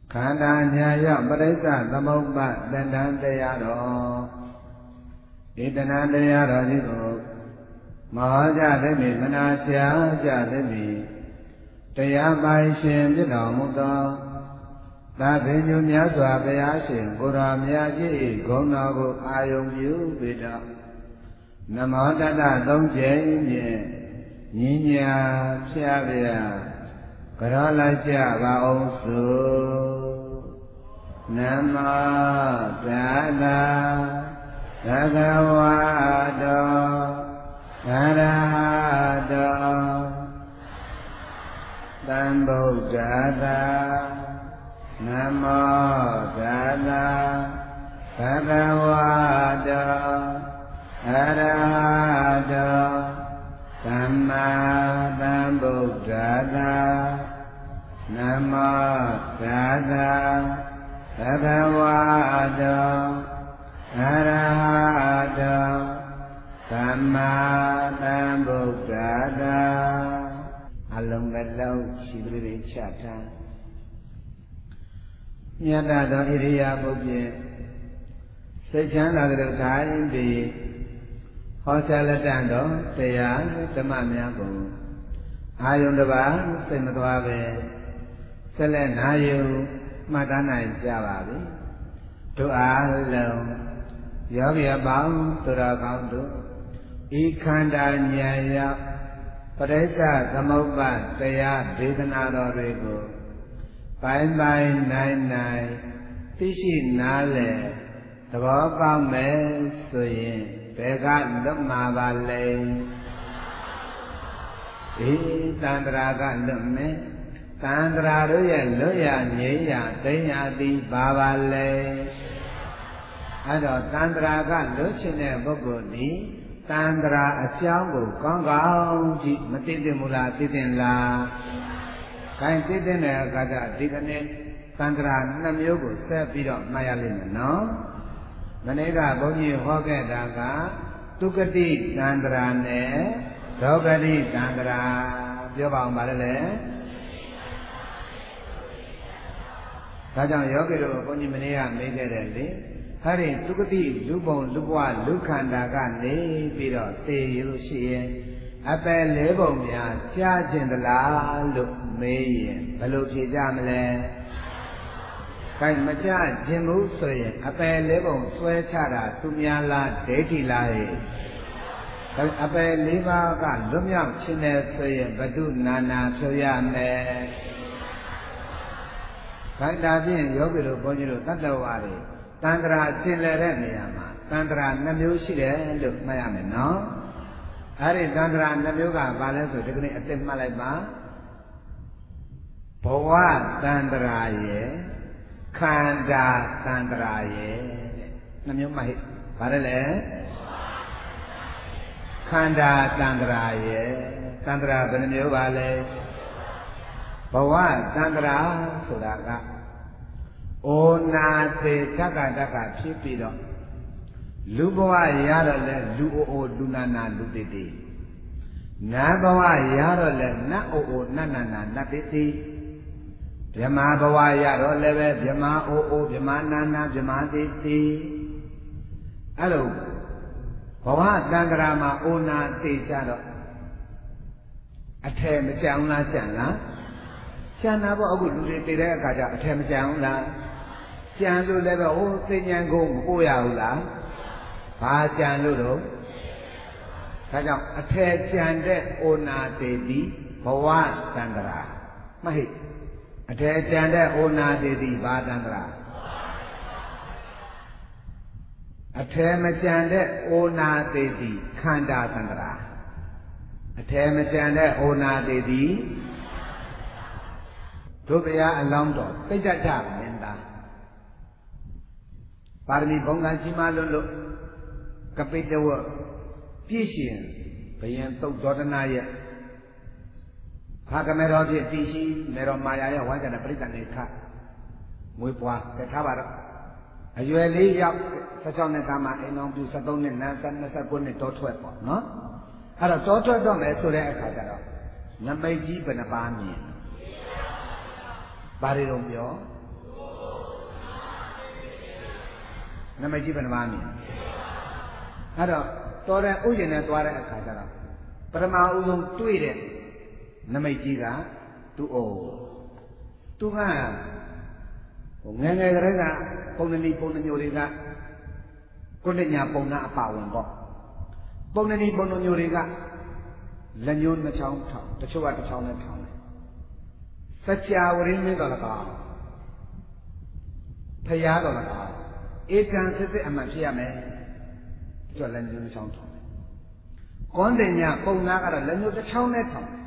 ခန္ဓာညာရောက်ပရိစ္ဆသမုပ္ပါတဏ္ဍတရားတော်ဒီတဏ္ဍတရားတော်ကြီးကိုမဟောကြသည်မည်မနာကြားကြသည်မည်တရားပိုင်ရှင်ဖြစ်တော်မူသောသာသညုမြတ်စွာဘုရားရှင်ကိုယ်တော်မြတ်ကြီးဂုဏ်တော်ကိုအာယုံပြုပြီးတော့နမောတတသုံးကြိမ်ဖြင့်ညီညာဖျားပြကြောလိုက်ကြပါအောင်စို့နမောတတသက္ကဝါတောအရဟတောသမ္ဗုဒ္ဓတာနမောတတသက္ကဝါတောအရဟတောသမ္မာသမ္ဗုဒ္ဓတာနမောတတသက္ကဝါတောအရဟတောသမ္မာသမ္ဗုဒ္ဓတာအလုံးပဲလုံးရှိသလိုချထားမြတ်သောဣရိယာပုဖြင့်စိတ်ချမ်းသာကြလို့ထိုင်ပြီးဟောကြားလက်တန်တော်တရားဓမ္မများကိုအာယုန်တစ်ပါးစိတ်မသွားပဲဆက်လက်နာယူမှတ်သားနိုင်ကြပါပြီတို့အားလုံးယောဂီအပေါင်းသူတော်ကောင်းတို့ဤခန္ဓာဉာဏ်ရောက်ပရိစ္ဆသမုပ္ပါတရားဒေသနာတော်တွေကိုပိုင်းပိုင်းနိုင်နိုင်သိရှိနားလည်သဘောပေါက်မယ်ဆိုရင်ဘယ်ကလွတ်မှာပါလဲဒီတန္တရာကလွတ်မယ်တန္တရာတို့ရဲ့လွတ်ရငြိမ်းရသိမ်းရသည်ပါပါလဲအဲ့တော့တန္တရာကလွတ်ချင်တဲ့ပုဂ္ဂိုလ်ဒီတန္တရာအကြောင်းကိုကောင်းကောင်းကြည့်မသိသင့်ဘူးလားသိသင့်လားခိုင်းသိတဲ့အခါကျဒီကနေ့တန္တရာ2မျိုးကိုဆက်ပြီးတော့မှတ်ရလိမ့်မယ်နော်မနေ့ကဘုန်းကြီးဟောခဲ့တာကသုကတိတန္တရာနဲ့ဒုက္ခတိတန္တရာပြောပါအောင်ပါလေဒါကြောင့်ယောဂီတို့ဘုန်းကြီးမနေ့ကမေးခဲ့တယ်လေအဲ့ဒီသုကတိလူဘုံလူဘဝလူခန္ဓာကနေပြီးတော့သိရလို့ရှိရင်အပယ်လေးပုံများကြားကျင်သလားလို့မေးရင်ဘယ်လိုဖြေကြမလဲ။ခိုင်မကြားကျင်ဘူးဆိုရင်အပယ်လေးပုံဆွဲချတာသူများလားဒိဋ္ဌိလား။အပယ်လေးပါးကလွတ်မြောက်ခြင်းနဲ့ဆိုရင်ဘဒုနာနာဖြောရမယ်။ခိုင်တာဖြင့်ယောဂီတို့ဘုန်းကြီးတို့တတ္တဝါတွေတန္တရာကျင်လည်တဲ့နေရာမှာတန္တရာ2မျိုးရှိတယ်လို့မှတ်ရမယ်နော်။အဲ့ဒီတန္တရာ2မျိုးကဘာလဲဆိုဒီကနေ့အစ်မှတ်လိုက်ပါဘဝတန္တရာရဲ့ခန္ဓာတန္တရာရဲ့2မျိုးမှတ်ဟိဘာလဲလဲခန္ဓာတန္တရာရဲ့တန္တရာဘယ်နှမျိုးပါလဲဘဝတန္တရာဆိုတာကဩနာသေတက္ကတက္ကဖြစ်ပြီးတော့လူဘဝရတော့လဲလူအိုလူနာနာလူတိတိနတ်ဘဝရတော့လဲနတ်အိုနတ်နာနာနတ်တိတိဗြဟ္မာဘဝရတော့လဲပဲဗြဟ္မာအိုဗြဟ္မာနာနာဗြဟ္မာတိတိအဲ့လိုဘဝတန္တရာမှာဩနာသေကြတော့အထယ်မကြံလားကြံလားကြံတာပေါ့အခုလူတွေသေတဲ့အခါကျအထယ်မကြံဘူးလားကြံလို့လည်းပဲဟိုသိဉ္ဇံကိုမပို့ရဘူးလားဘာကြံလို့တော့ဒါကြောင့်အထယ်ကြံတဲ့ဩနာတေတိဘဝတန္တရာမှတ်ဟိအထယ်ကြံတဲ့ဩနာတေတိဘာတန္တရာအထယ်မကြံတဲ့ဩနာတေတိခန္ဓာတန္တရာအထယ်မကြံတဲ့ဩနာတေတိတို့တရားအလောင်းတော်သိတ္တထမင်းသားပါရမီဘုံကံကြီးမားလို့ကပိတဝပြည့်ရှင်ဘယံသုတ်ဒေါတနာရဲ့ခါကမေတော်ဖြင့်တည်ရှိမေတော်မာယာရဲ့ဝါကြတဲ့ပြိတ္တနေခမွေးပွားကထားပါတော့အရွယ်လေးရောက်16နှစ်သားမှအိမ်တော်ပြု73နှစ်နန်း29နှစ်တောထွက်ပေါ့နော်အဲ့တော့တောထွက်တော့မယ်ဆိုတဲ့အခါကျတော့နမိတ်ကြီးဘယ်နှပါမြင်ဘာတွေတော့ပြောနမိတ်ကြီးဘယ်နှပါးမြင်အဲ့တော့တော်တဲ့ဥယျာဉ်နဲ့သွားတဲ့အခါကျတော့ပထမဦးဆုံးတွေ့တဲ့နမိတ်ကြီးကသူ့အိုသူကငယ်ငယ်ကလေးကပုံနှီးပုံနှမျိုးတွေကကိုယ်ညာပုံနာအပဝင်ပေါ့ပုံနှီးပုံနှမျိုးတွေကလက်ညှိုးနှချောင်းထောင်တချို့ကတစ်ချောင်းနဲ့ထောင်တယ်စัจ जा ဝရင်းမင်းတော်၎င်းဖရာတော်၎င်းဧကံစစ်စစ်အမှန်ဖြစ်ရမယ်ကျတော့လက်ညှိုးနှချောင်းထောင်တယ်ကွန်တင်ညာပုံနာကတော့လက်ညှိုးတစ်ချောင်းနဲ့ထောင်တယ်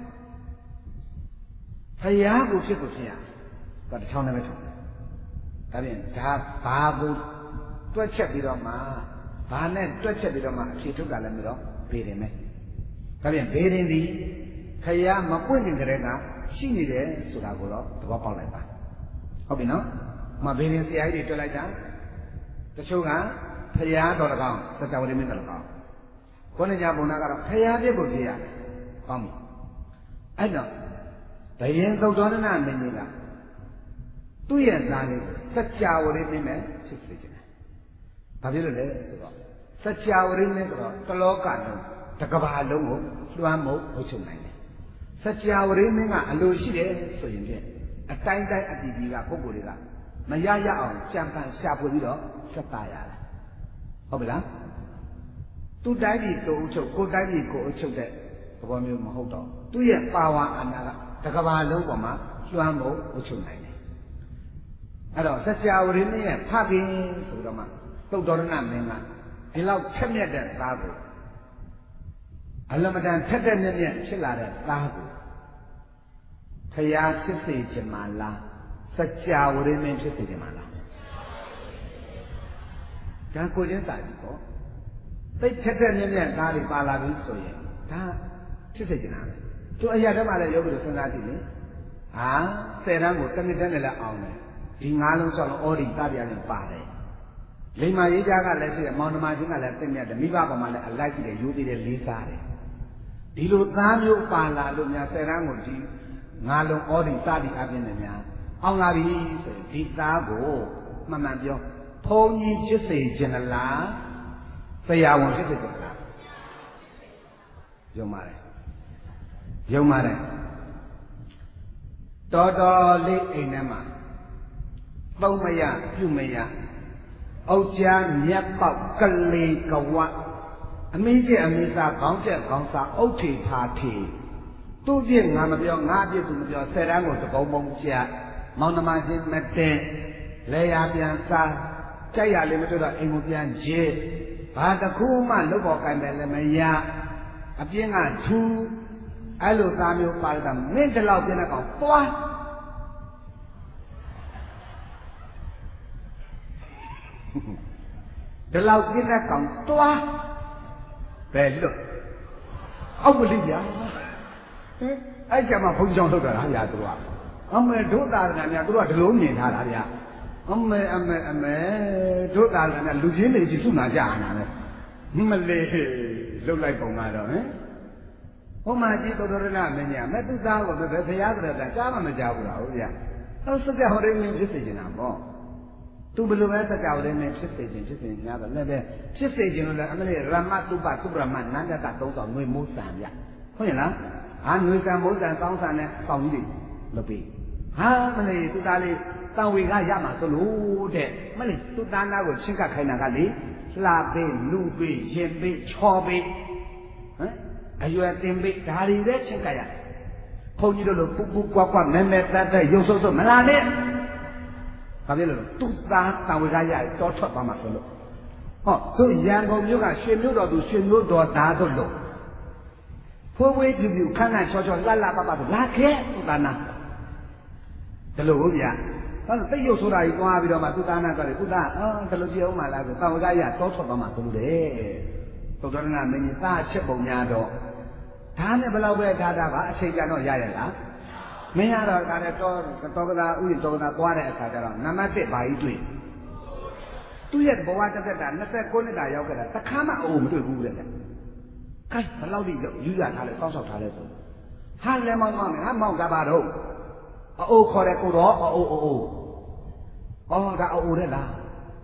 ဖရာကိုဖြစ်ကိုဖြစ်ရတော့တစ်ချောင်းနဲ့ပဲထောင်တယ်ဒါပြင်ဒါဘာကိုတွက်ချက်ပြီးတော့မှဘာနဲ့တွက်ချက်ပြီးတော့မှအဖြေထုတ်တာလည်းမလို့ဘေးတယ်မယ်ဒါပြင်ဘေးရင်ဒီခရမပွင့်တင်ကြတဲ့ကရှိနေတယ်ဆိုတာကိုတော့သဘောပေါက်လိုက်ပါဟုတ်ပြီနော်မဘေးရင်ဆရာကြီးတွေတွေ့လိုက်တာတချို့ကဖရာတော်၎င်းစัจ जा ဝိမင်းတော်၎င်းခေါင်းညာပုံနာကတော့ဖရာပြစ်ကိုပြရတယ်ကောင်းပြီအဲ့တော့ဘယင်သုတ်တော်နမင်းကြီးကသူ့ရဲ့သားလေးစัจ जा ဝိမင်းနဲ့ဖြစ်စေခြင်းဘာဖြစ်လို့လဲဆိုတော့စัจ जा ဝိမင်းကတော့တလောကလုံးတကဘာလုံးကိုလွှမ်းမိုးအုပ်ချုပ်နိုင်တယ်စัจ जा ဝိမင်းကအလိုရှိတယ်ဆိုရင်ဖြင့်အတိုင်းတိုင်းအတီးတီးကပုဂ္ဂိုလ်တွေကမရရအောင်ကြံပန်ရှာဖွေပြီးတော့ဆက်တာရတယ်ဟုတ်ပြီလားသူတိုင်းပြည်ကိုအုပ်ချုပ်ကိုတိုင်းပြည်ကိုအုပ်ချုပ်တဲ့သဘောမျိုးမဟုတ်တော့သူ့ရဲ့ပါဝါအာဏာကတကဘာလုံးပေါ်မှာလွှမ်းမိုးအုပ်ချုပ်နိုင်တယ်အဲ့တော့စัจ जा ဝိမင်းရဲ့ဖခင်ဆိုတော့မှသုတ်တော်ရဏမင်းကဒီလောက်ထက်မြက်တဲ့သားကိုအလမတန်ထက်တဲ့မြက်မြက်ဖြစ်လာတဲ့သားကိုဖရာဖြစ်စေခြင်းမလားစัจ जा ဝိမင်းဖြစ်စေခြင်းမလားဒါကိုချင်းစာကြည့်ပေါ့သိထက်တဲ့မြက်မြက်သားတွေပါလာပြီဆိုရင်ဒါဖြစ်စေခြင်းလားသူအရာတည်းမှလည်းယောဂီတို့စဉ်းစားကြည့်လေဟာ10တန်းကိုတစ်နှစ်တန်းနဲ့လည်းအောင်တယ်ဒီ9လုံး6လုံးအော်ဒီသားပြားနဲ့ပါတယ်လိမ္မာရေးကြကလည်းရှိတယ်မောင်နှမချင်းကလည်းသိမြတ်တယ်မိဘကမှလည်းအလိုက်ကြည့်တယ်ယူသေးတယ်လေးစားတယ်ဒီလိုသားမျိုးပါလာလို့များ10တန်းကိုဒီ9လုံးအော်ဒီသားဒီအပြင်းနဲ့များအောင်လာပြီဆိုရင်ဒီသားကိုမှန်မှန်ပြောဘုန်းကြီးဖြစ်စေခြင်းလားဆရာဝန်ဖြစ်စေခြင်းလားယုံပါတယ်ယုံပါတယ်တော်တော်လေးအိမ်ထဲမှာသုံးမရပြုမရအုတ်ကြားမြက်ပေါက်ကလေးကဝအမိကျအမိသာခေါင်းချက်ခေါင်းစာအုတ်ထေဖာထေသူ့ပြစ်ငါမပြောငါအပြစ်သူမပြော10တန်းကိုတပုံပုံချမောင်နှမချင်းမတင်လဲရပြန်စားကြိုက်ရလေမတွေ့တော့အိမ်ကိုပြန်ရေးဘာတခုမှလုပ်ပေါ်ကိုင်တယ်လည်းမရအပြင်းကထူးအဲ့လိုသားမျိုးပါတာမင်းတလောက်ပြင်းတဲ့ကောင်သွားဒီလောက်ပြင်းတဲ့ကောင်သွားဘယ်လို့အောက်မလိညာအဲ့ကျမှဘုန်းကြီးကြောင့်ထုတ်တာလားညာသူကအမေတို့သာရဏများသူတို့ကဒီလိုမြင်ထားတာဗျာအမေတို့သာရဏလူချင်းတွေကြီးစုနာကြတာလေမလေးလှုပ်လိုက်ပုံကတော့ဟင်ဟိုမှာကြည့်တော်တော်ရဏမင်းညာမဲ့သူသားကိုပဲဘုရားဆိုတဲ့ကြားမှမကြားဘူးလားဟုတ်ဗျာအဲ့စကြဟောရင်းမင်းဖြစ်စေချင်တာပေါ့သူဘယ်လိုပဲစကြဝဠာမင်းဖြစ်စေခြင်းဖြစ်စေများတော့လည်းပဲဖြစ်စေခြင်းလို့လည်းအမလေးရမတုပသုပရမနန္ဒတသုံးဆောင်ငွေမိုးဆံဗျဟုတ်ရဲ့လားဟာငွေဆံမိုးဆံတောင်းဆံနဲ့ပေါင်ကြီးတွေလုပ်ပြီးဟာမလေးသူသားလေးတန်ဝေကရမှာဆိုလို့တဲ့မလေးသူသားနာကိုချင်းကပ်ခိုင်းတာကလေလှပေးလူပေးရင်ပေးချော်ပေးဟမ်အရွယ်တင်ပေးဒါတွေပဲချင်းကပ်ရတယ်ဘုန်းကြီးတို့လိုပူပူကွာကွာမဲမဲတတ်တဲ့ရုပ်ဆုပ်ဆုပ်မလာနဲ့ဘာဖြစ်လို့သူသားတန်ဝေကရတောထွက်သွားမှာဆိုလို့ဟောသူရန်ကုန်မြို့ကရွှေမြို့တော်သူရွှေမြို့တော်သားတို့လို့ဖိုးဝေးပြူပြူခန်းခန်းချောချောလှလှပပဆိုလာခဲ့သူသားနာဒီလိုဟုတ်ဗျာဟောသိရုပ်ဆိုတာကြီးသွားပြီးတော့မှသူသားနာဆိုတယ်သူသားဒီလိုပြောမှလားဆိုတန်ဝေကရတောထွက်သွားမှာဆိုလို့တဲ့သုတ္တရဏမင်းကြီးသားချက်ပုံများတော့ဒါနဲ့ဘယ်လောက်ပဲထားတာပါအချိန်ကြတော့ရရလားမင်းကတော့ဒါနဲ့တော်ကသာဥယျာဉ်တော်ကသာသွားတဲ့အခါကျတော့နံပါတ်1ဘာကြီးတွေ့သူ့ရဲ့ဘဝတစ်သက်တာ29နှစ်တာရောက်ခဲ့တာတခါမှအိုးမတွေ့ဘူးတဲ့ခိုင်းဘယ်လောက်ထိယူရထားလဲစောင့်ရှောက်ထားလဲဆိုဟာလဲမောင်းမောင်းနဲ့ဟာမောင်းကြပါတော့အိုးခေါ်တဲ့ကိုတော့အိုးဒါအိုးတဲ့လား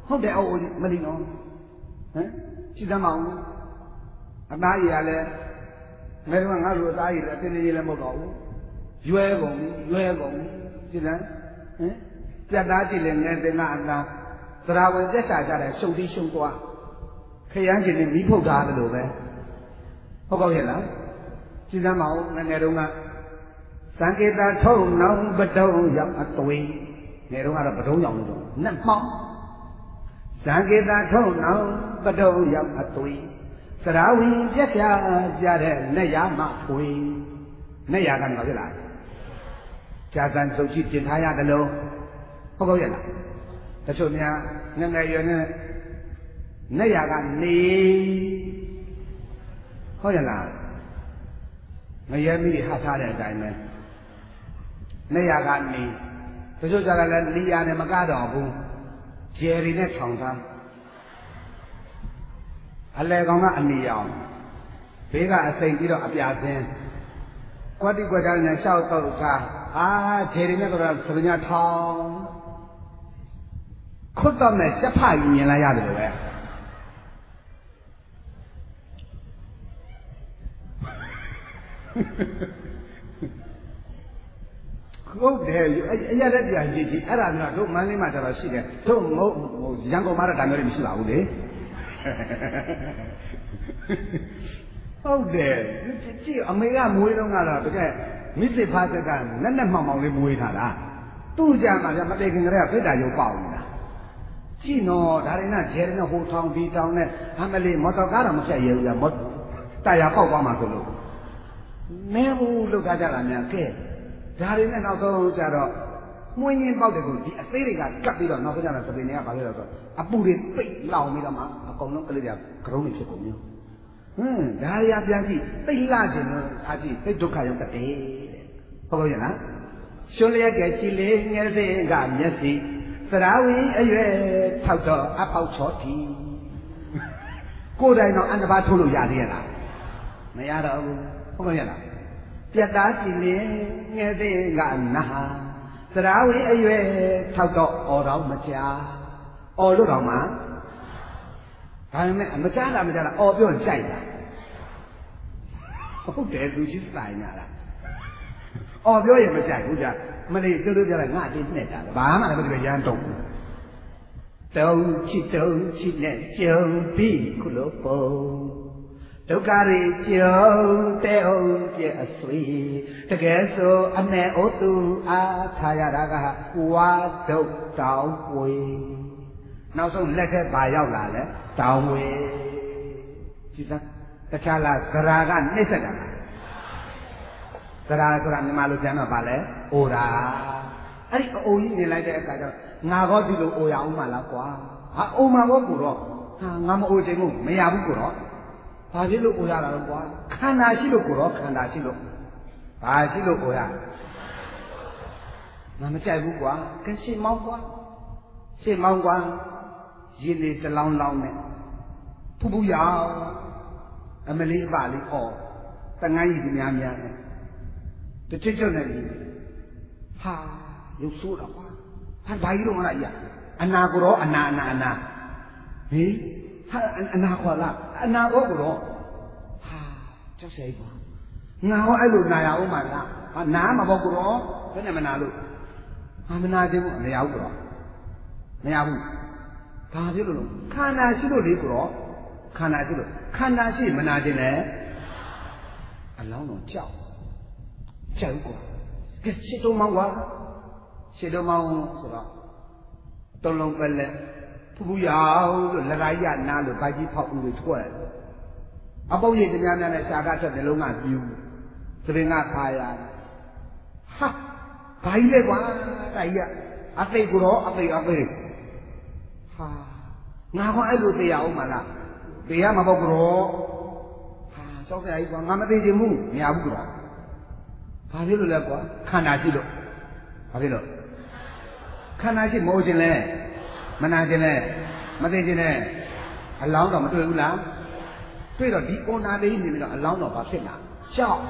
ဟုတ်တယ်အိုးမလီနော်ဟမ်ကြည့်သမောင်းအသားကြီးကလည်းငယ်ကငါ့လိုအသားကြီးလည်းအတင်းကြီးလည်းမဟုတ်တော့ဘူးရွဲကုန်ကြည့်လားဟမ်ပြတ်သားကြည့်လည်းငယ်တင်ကအသားသရဝံပြက်ချကြတယ်ရှုပ်ပြီးရှုပ်သွားခရမ်းကျင်နဲ့မီးဖုတ်ထားတယ်လို့ပဲဟုတ်ကောရဲ့လားကြည်စမ်းမအောင်ငယ်တုန်းကသံကေတထုံနောင်ပတုံရောက်အသွေးငယ်တုန်းကတော့ပတုံးရောက်လို့နတ်မှောင်းသံကေတထုံနောင်ပတုံရောက်အသွေးသရဝံပြက်ချကြတဲ့နဲ့ရမဖွေနဲ့ရကနေပါဖြစ်လားကြာစံစုပ်ကြည့်တင်ထားရတယ်လို့ဟုတ်ကောရဲ့လားတချို့များငယ်ငယ်ရွယ်နဲ့ရကနေဟုတ်ရလားငရဲမိတွေဟတ်ထားတဲ့အတိုင်းပဲနေရကနေတချို့ကြတာလည်းလီယာနဲ့မကတော့ဘူးဂျယ်ရီနဲ့ထောင်ထားအလဲကောင်ကအနီအောင်ဘေးကအစိမ့်ပြီးတော့အပြာစင်းကွက်တိကွက်သားနဲ့ရှောက်တော့ထားဂျယ်ရီနဲ့တော့သပညာထောင်ခွတ်တော့နဲ့စက်ဖကြီးမြင်လိုက်ရတယ်ပဲဟုတ်တယ်အရာတက်ပြန်ကြည့်အဲ့ဒါမျိုးတို့မန်းလေးမှာကျတော့ရှိတယ်တို့မဟုတ်ရန်ကုန်မှာတော့ဒါမျိုးတွေမရှိပါဘူးလေဟုတ်တယ်ကြည့်အမေကမွေးတော့ကတော့တကယ်မိသစ်ဖားသက်ကနဲ့နဲ့မှောင်မှောင်လေးမွေးထားတာသူ့ကြမှာဗျမတေခင်ကလေးကဖိတ်တာရုပ်ပေါက်နေတာကြည့်နော်ဒါရင်ကဂျယ်နဲ့ဟိုထောင်ဒီထောင်နဲ့အမလေးမော်တော်ကားတော့မဖြတ်ရဘူးလားတာယာပေါက်သွားမှာဆိုလို့မင်းဘူးလောက်ထားကြတာများကဲဒါတွေနဲ့နောက်ဆုံးကြတော့မှုင်းချင်းပေါက်တယ်ကိုဒီအသေးတွေကကပ်ပြီးတော့နောက်ဆုံးကြတော့သပင်တွေကဘာလို့လဲဆိုတော့အပူတွေပိတ်လောင်ပြီးတော့မှအကုန်လုံးကလေးတွေကကရုံးတွေဖြစ်ကုန်မျိုးဒါရီယာပြန်ကြည့်သိလှခြင်းလို့အားကြည့်သိဒုက္ခရောက်တဲ့တဲ့ဟုတ်လို့ရလားရှုံးလျက်ကကြည်လေးငယ်စဉ်ကမျက်စိသရဝီအရွယ်ထောက်တော့အပေါက်ချောတီကိုယ်တိုင်တော့အန္တဘာထိုးလို့ရသေးရလားမရတော့ဘူးဟုတ်လို့ရလားပြတ်သားကြည်လေးငယ်စဉ်ကနာသရဝီအရွယ်ထောက်တော့အော်တော့မချာအော်လို့တော့မှဒါပေမဲ့မကြားတာအော်ပြောကြိုက်တာဟုတ်တယ်သူချင်းဆိုင်ရတာအော်ပြောရင်မကြိုက်ဘူးကြာမလေးတို့တို့ပြောလိုက်ငါအတင်းနဲ့တာဘာမှလည်းမပြောရမ်းတော့တုံးချစ်နဲ့ကြုံပြီးခုလိုပုံဒုက္ခတွေကြုံတဲ့အောင်ပြည့်အဆွေတကယ်ဆိုအနဲ့ဩသူအားထားရတာကဝါဒုတ်တောင်းဝေနောက်ဆုံးလက်ထက်ပါရောက်လာလဲတောင်းဝေကြည့်စမ်းတခြားလားသရာကနှိမ့်ဆက်တာသရာဆိုတာမြန်မာလိုပြန်တော့ပါလဲအိုတာအဲ့ဒီအိုကြီးနေလိုက်တဲ့အခါကျတော့ငါကောဒီလိုအိုရအောင်မလားကွာဟာအိုမှာဘောကိုတော့ဟာငါမအိုချင်ဘူးမရဘူးကိုတော့ဘာဖြစ်လို့အိုရတာတော့ကွာခန္ဓာရှိလို့ကိုတော့ခန္ဓာရှိလို့ဘာရှိလို့အိုရငါမကြိုက်ဘူးကွာကဲရှင်းမောင်းကွာရှင်းမောင်းကွာရည်လေးတလောင်းလောင်းနဲ့ဖူဖူရအောင်အမလေးအပလေးအော်တငန်းကြီးဒီများများနဲ့တချစ်ချွတ်နေပြီဟာရုပ်ဆိုးတော့ကွာဟာဘာကြီးတော့မလားကြီးအနာကိုတော့အနာဟေးဟာအနာခေါ်လားအနာဘောကိုတော့ဟာကြောက်စရာကြီးကွာငါဟောအဲ့လိုနာရအောင်မလားဟာနားမှာဘောကိုတော့ဘယ်နဲ့မနာလို့ဟာမနာသေးဘူးမရဘူးကိုတော့မရဘူးဘာဖြစ်လို့ခန္ဓာရှိလို့လေကိုတော့ခန္ဓာရှိလို့ခန္ဓာရှိမနာခြင်းလဲအလောင်းတော့ကြောက်ကွာကဲရှစ်တုံးမောင်းကွာရှစ်တုံးမောင်းဆိုတော့တုံးလုံးပဲလဲဖူဖူရအောင်လို့လရာရနာလို့ဗိုက်ကြီးဖောက်ဦးတွေထွက်အပုပ်ရည်များများနဲ့ရှာကထွက်တယ်လုံးကပြူသပင်ကခါရဟာဘာကြီးလဲကွာတိုက်ရအသိကိုတော့အသိဟာငါကအဲ့လိုသိရအောင်မလားသိရမှာပေါ့ကောဟာကြောက်စရာကြီးကွာငါမသိချင်ဘူးမရဘူးကောဘာဖြစ်လို့လဲကွာခန္ဓာရှိလို့ဘာဖြစ်လို့ခန္ဓာရှိမဟုတ်ခြင်းလဲမနာခြင်းလဲမသိခြင်းလဲအလောင်းတော့မတွေ့ဘူးလားတွေ့တော့ဒီအော်နာလေးနေပြီးတော့အလောင်းတော့ဘာဖြစ်လားကြောက်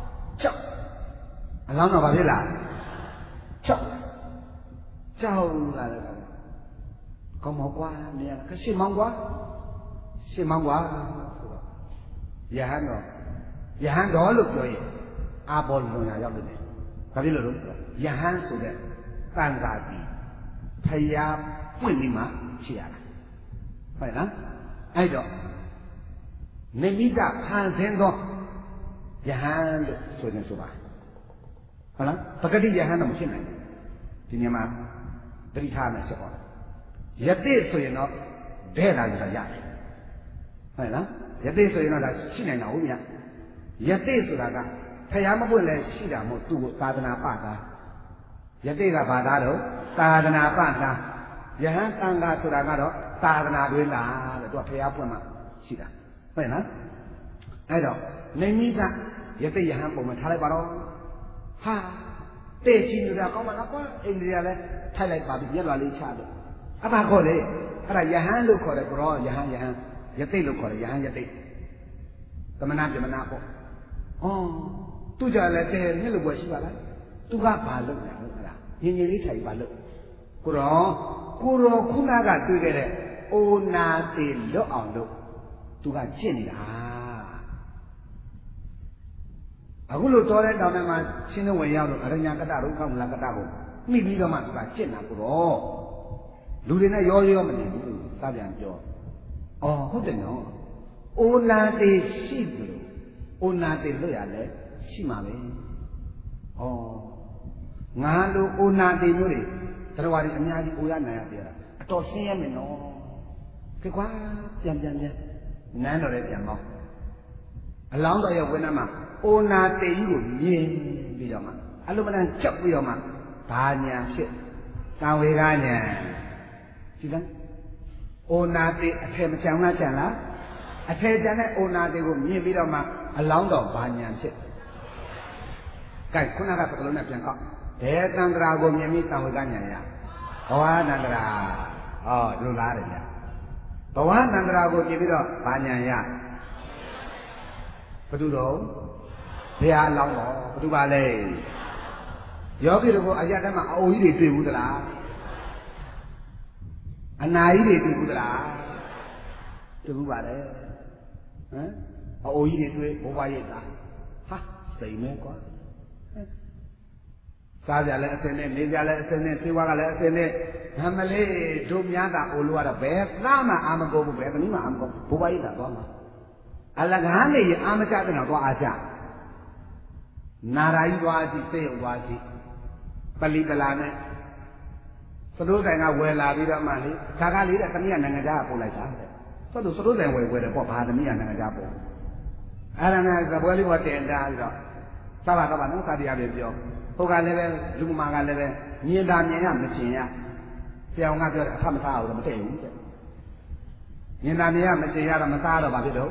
အလောင်းတော့ဘာဖြစ်လားကြောက်လာတယ်ခကောင်းမောကွာနေရကရှင်းမောင်းကွာရှင်းမောင်းကွာဆိုတော့ယဟန်တော်လို့ပြောရင်အာဘောလွန်ရရောက်လို့နေဘာဖြစ်လို့လဲဆိုတော့ယဟန်ဆိုတဲ့တန်ခါတီဖယားပွင့်ပြီးမှဖြစ်ရတာဟုတ်လားအဲ့တော့နိမိတဖန်ဆင်းသောယဟန်လို့ဆိုရင်ဆိုပါဟုတ်လားပဂတိယဟန်တော့မဖြစ်နိုင်ဘူးဒီနေရာမှာတတိထားမယ်ချက်ပေါ့ယတိဆိုရင်တော့ဒဲလာဆိုတာရတယ်ဟုတ်လားယတိဆိုရင်တော့ဒါရှိနိုင်တာဟုတ်မြတ်ယတိဆိုတာကဖယားမပွင့်လဲရှိတာမဟုတ်သူ့ကိုသာသနာပတာယတိကဘာသာတော့သာသနာပတာယဟန်တန်ခါဆိုတာကတော့သာသနာတွင်လာတဲ့သူကဖယားပွင့်မှရှိတာဟုတ်လားအဲ့တော့နိမိတယတိယဟန်ပုံမှာထားလိုက်ပါတော့ဟာတဲ့ကြည့်နေတာကောင်းပါလားကွာအိန္ဒိယလည်းထိုက်လိုက်ပါပြီမျက်လွှာလေးချလို့အဘခေါ်လေအဲ့ဒါယဟန်လို့ခေါ်တယ်ကောယဟန်ယတိလို့ခေါ်တယ်ယဟန်ယတိသမဏပြမနာပေါ့ဩသူကြလည်းတဲ့နှစ်လို့ပဲရှိပါလားသူကဘာလုပ်လဲဟုတ်လားညင်ညင်လေးထိုင်ပါလို့ကိုရောခုနကတွေ့ခဲ့တဲ့အိုနာတိလွတ်အောင်လို့သူကကျင့်နေတာအခုလို့တော်တဲ့တောင်ထဲမှာရှင်းလုံးဝင်ရောက်လို့အရညာကတ္တရုကောက်မလားကတ္တကိုမိပြီးတော့မှသူကကျင့်တာကိုတော့လူတွေနဲ့ရောမနေဘူးစပြန်ပြောဟုတ်တယ်နော်အိုနာတိရှိတယ်လို့အိုနာတိလွတ်ရလဲရှိမှာပဲငါလိုအိုနာတိမျိုးတွေတရားဝါဒီအများကြီးအိုရနိုင်ရတယ်အတော်ဆင်းရဲမယ်နော်ကြွကွာပြန်နန်းတော်လည်းပြန်ပေါ့အလောင်းတော်ရဲ့ဝိနည်းမှာအိုနာတေကြီးကိုမြင်ပြီးတော့မှအလိုမလန်ကြောက်ပြီးတော့မှဘာညာဖြစ်သံဝေကညာဒီလားအိုနာတေအထယ်မချမ်းလားချမ်းလားအထယ်ချမ်းတဲ့အိုနာတေကိုမြင်ပြီးတော့မှအလောင်းတော်ဘာညာဖြစ်ကဲခုနကပကလုံးနဲ့ပြန်ကောက်ဒေသန္တရာကိုမြင်ပြီးသံဝေကညာရဘဝတန္တရာဒီလိုလားတယ်ဗျဘဝတန္တရာကိုမြင်ပြီးတော့ဘာညာရဘသူတော့ဘုရားအလောင်းတော်ဘသူပါလဲယောဂီတို့ကအရတမှာအိုကြီးတွေတွေ့ဘူးသလားအနာကြီးတွေတွေ့ဘူးသလားတွေ့ဘူးပါလေဟမ်အိုကြီးတွေတွေ့ဘိုးဘွားရိတ်တာဟာစိတ်မဲကွာစားကြလဲအစင်းနဲ့နေကြလဲအစင်းနဲ့သေဝါကလည်းအစင်းနဲ့မလေးတို့များတာအိုလို့ရတော့ဘယ်သားမှအာမကုန်ဘူးဘယ်သမီးမှအာမကုန်ဘိုးဘွားရိတ်တာသွားမှာအလကားနေရင်အာမချတဲ့တော့သွားအားကြနာရာကြီးသွားကြည့်စိတ်ရောက်သွားကြည့်ပလီပလာနဲ့သတို့ဆိုင်ကဝယ်လာပြီးတော့မှလေဒါကလေးတဲ့သမီးကနိုင်ငံခြားပို့လိုက်တာတဲ့သတို့ဆိုင်ဝယ်တယ်ပေါ့ဘာသမီးကနိုင်ငံခြားပို့အဲ့ဒါနဲ့သပွဲလေးပေါ်တင်တာပြီးတော့သဘာနော်စာတရားပဲပြောဟုတ်ကလည်းပဲလူမာကလည်းပဲမြင်တာမြင်ရမကျင်ရပြောင်းကပြောတယ်အဖမစားဘူးမတည့်ဘူးတဲ့မြင်တာမြင်ရမကျင်ရတော့မစားတော့ဘာဖြစ်တော့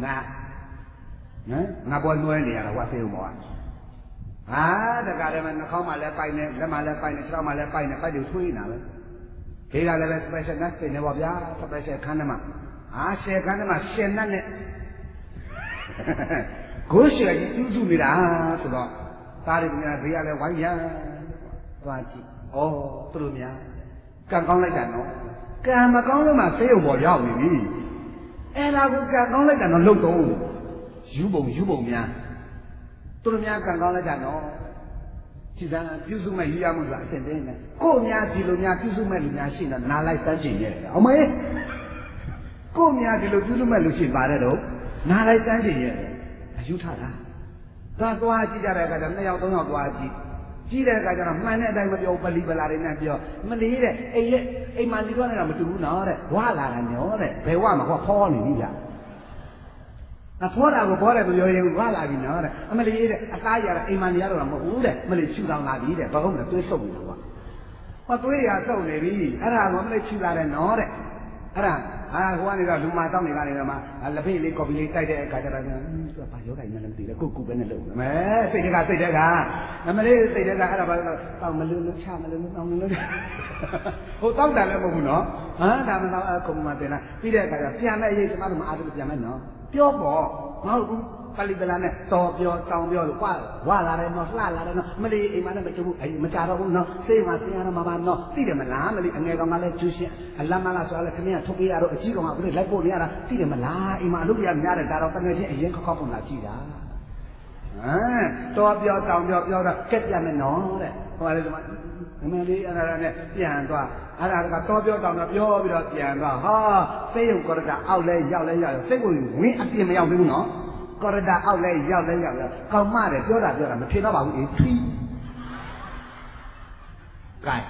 ငါပေါ်နွဲနေရတာဟောဆေးဦးမောဟာတကားတယ်မှာနှာခေါင်းမှလည်းပိုက်နေလက်မှလည်းပိုက်နေခြေထောက်မှလည်းပိုက်နေပိုက်တွေထွေးနေတာပဲခေကလည်းပဲ special nurse နေပါဗျာ special ခန်းထဲမှာရှယ်ခန်းထဲမှာရှယ်နတ်နဲ့ကိုရှယ်ကြီးပြုစုနေတာဆိုတော့သားတွေကဘေးကလည်းဝိုင်းရသွားကြည့်သူတို့များကံကောင်းလိုက်တာနော်ကံမကောင်းလို့မှဆေးရုံပေါ်ရောက်နေပြီအဲ့ဒါကိုကံကောင်းလိုက်တာတော့လုံတော့ယူပုံများသူတို့များကံကောင်းလိုက်တာနော်ဒီကံပြုစုမဲ့ယူရမှုဆိုတာအစဉ်တင်းနဲ့ကို့များဒီလိုများပြုစုမဲ့လူများရှိတော့နားလိုက်စမ်းချင်ရဲ့အောင်မေကို့များဒီလိုပြုစုမဲ့လူရှိပါတယ်တော့နားလိုက်စမ်းချင်ရဲ့အယူထတာသွားကြည့်ကြတဲ့အခါကျတော့2ယောက်3ယောက်သွားကြည့်တဲ့အခါကျတော့မှန်တဲ့အတိုင်းမပြောပလီပလာတွေနဲ့ပြောမလေးတဲ့အိမ်မှာနေတော့လည်းမတူဘူးနော်တဲ့ဝါလာတာညောတဲ့ဘယ်ဝမှာဟောဖောနေပြီလားဖောတာကိုဘောတယ်ပြောရင်ဝါလာပြီနော်တဲ့အမလေးတဲ့အသားရတာအိမ်မှာနေရတော့မဟုတ်ဘူးတဲ့မလေးချူတောင်လာပြီတဲ့ဘာဟုတ်လဲသွေးဆုပ်နေတာကွာဟောသွေးရဆုပ်နေပြီအဲ့ဒါကမလေးချူလာတယ်နော်တဲ့အဲ့ဒါဟိုကနေတော့လူမတောင်းနေကနေတော့မှလက်ဖိတ်လေးကော်ပီလေးတိုက်တဲ့အခါကျတော့သူကဘာယောဂိုင်နဲ့လည်းမသိတယ်ကိုပဲနဲ့လုံတယ်မဲစိတ်တက်ကမလေးစိတ်တက်ကအဲ့ဒါဘာလို့တောင်းမလို့ချမလို့တောင်းမလို့ဟိုတောက်တယ်လည်းမဟုတ်ဘူးနော်ဒါမှမဟုတ်ခုံမှတင်လာပြီးတဲ့အခါကျပြန်မဲ့အရေးကျမတို့မအားလို့ပြန်မဲ့နော်ပြောပေါ့မဟုတ်ဘူးပါဠိပလာနဲ့တော်ပြောတောင်ပြောလို့ကွာဝါလာတယ်နော်လှလာတယ်နော်မလီအိမ်မနဲ့မတူဘူးမကြတော့ဘူးနော်စေးမှာဆင်းရတော့မှာပါနော်သိတယ်မလားမလီအငယ်ကောင်ကလည်းကျူးရှင်းအလမကဆိုလည်းခမင်းကထုတ်ပေးရတော့အကြီးကောင်ကဘယ်လိုက်ပို့နေရတာသိတယ်မလားအိမ်မှာအလုပ်ရများတယ်ဒါတော့တကယ်ချင်းအရင်ခောက်ပုံလာကြည့်တာတော်ပြောတောင်ပြောပြောတော့ကက်ပြမယ်နော်တဲ့ဟိုကလည်းဒီမှာအမေလေးအဲ့ဒါနဲ့ပြန်သွားအဲ့ဒါကတော်ပြောတောင်ပြောပြီးတော့ပြန်သွားဟာစိတ်ယုံကောရတာအောက်လဲရောက်လဲရောက်စိတ်ကိုဝင်းအပြင်မရောက်သေးဘူးနော်ကောရတာအောက်လဲရောက်လဲရောက်ကောင်းမတယ်ပြောတာမထင်တော့ပါဘူးအေးထွီးကဲ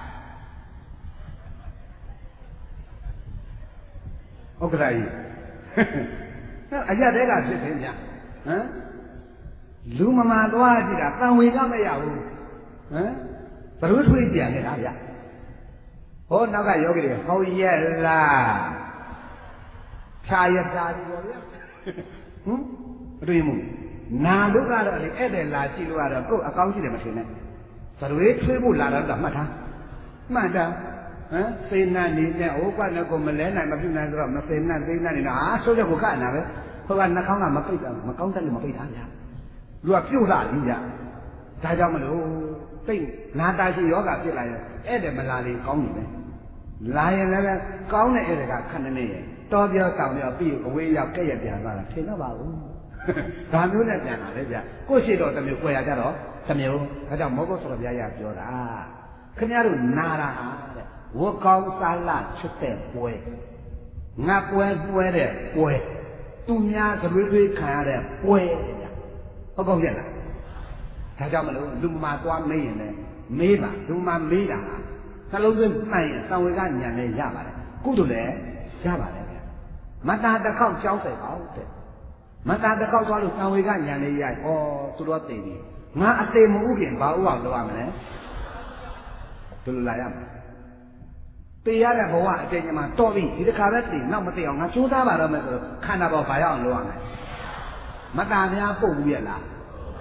ဟုတ်ကဲ့ကြီးအရက်တဲကဖြစ်သေးဗျဟမ်လူမမာသွားကြည့်တာတန်ဝေကမရဘူးဟမ်ဘလို့ထွေးပြန်နေတာဗျဟောနောက်ကယောဂီတွေဟုတ်ရဲ့လားဖြာရတာဒီပေါ့ဗျဟမ်အတွေ့မှုနာလို့ကတော့လေအဲ့တဲ့လာကြည့်လို့ကတော့ကိုယ်အကောင်းရှိတယ်မထင်နဲ့သရွေးထွေးဖို့လာတော့မှတ်ထားမှန်တာဟမ်စေနာနေတဲ့ဟိုကလည်းကိုမလဲနိုင်မပြုတ်နိုင်ဆိုတော့မစေနာသိနာနေတာဟာဆိုးတဲ့ကိုကနာပဲဟိုကနှာခေါင်းကမပိတ်တာမကောင်းတယ်လို့မပိတ်တာဗျလူကပြုတ်လာပြီဗျဒါကြောင့်မလို့သိနာတာရှိယောဂဖြစ်လာရင်အဲ့တဲ့မလာလေကောင်းနေတယ်လာရင်လည်းကောင်းတဲ့အဲ့ဒါကခဏနေရဲ့တော်ပြောတောင်ပြောပြီးအဝေးရောက်ကဲ့ရပြန်သွားတာထင်တော့ပါဘူးဒါမျိုးနဲ့ပြန်လာလေဗျကိုရှိတော့တစ်မျိုးကြွယ်ရကြတော့တစ်မျိုးဒါကြောင့်မောဂုတ်ဆိုတော်ဘုရားရပြောတာခင်ဗျားတို့နာတာဟာတဲ့ဝတ်ကောင်းစားလာချွတ်တဲ့ပွဲငါပွဲတဲ့ပွဲသူများကတွေးတွေးခံရတဲ့ပွဲဗျဟုတ်ကောင်းရဲ့လားဒါကြောင့်မလို့လူမှာသွားမေးရင်လည်းမေးပါလူမှာမေးတာဟာနှလုံးသွင်းမှန်ရင်သံဝေကဉာဏ်လည်းရပါတယ်ကုသိုလ်လည်းရပါတယ်ဗျမတ္တာတစ်ခေါက်ကြောင်းဆိုင်ပါဦးတဲ့မတ္တာတစ်ခေါက်သွားလို့သံဝေကဉာဏ်လည်းရဩသူတော်သိပြီငါအသေးမဥခင်ဘာဥအောင်လုပ်ရမလဲဘယ်လိုလာရမလဲတေရတဲ့ဘဝအကျဉ်းမှာတော်ပြီဒီတစ်ခါပဲသိနောက်မသိအောင်ငါကြိုးစားပါတော့မယ်ဆိုတော့ခန္ဓာပေါ်ဘာရအောင်လုပ်ရမလဲမတ္တာများပုတ်ဘူးရဲ့လား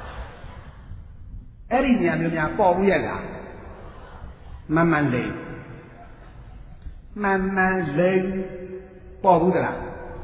အဲ့ဒီဉာဏ်မျိုးများပေါ်ဘူးရဲ့လားမမှန်လေပေါ်ဘူးသလား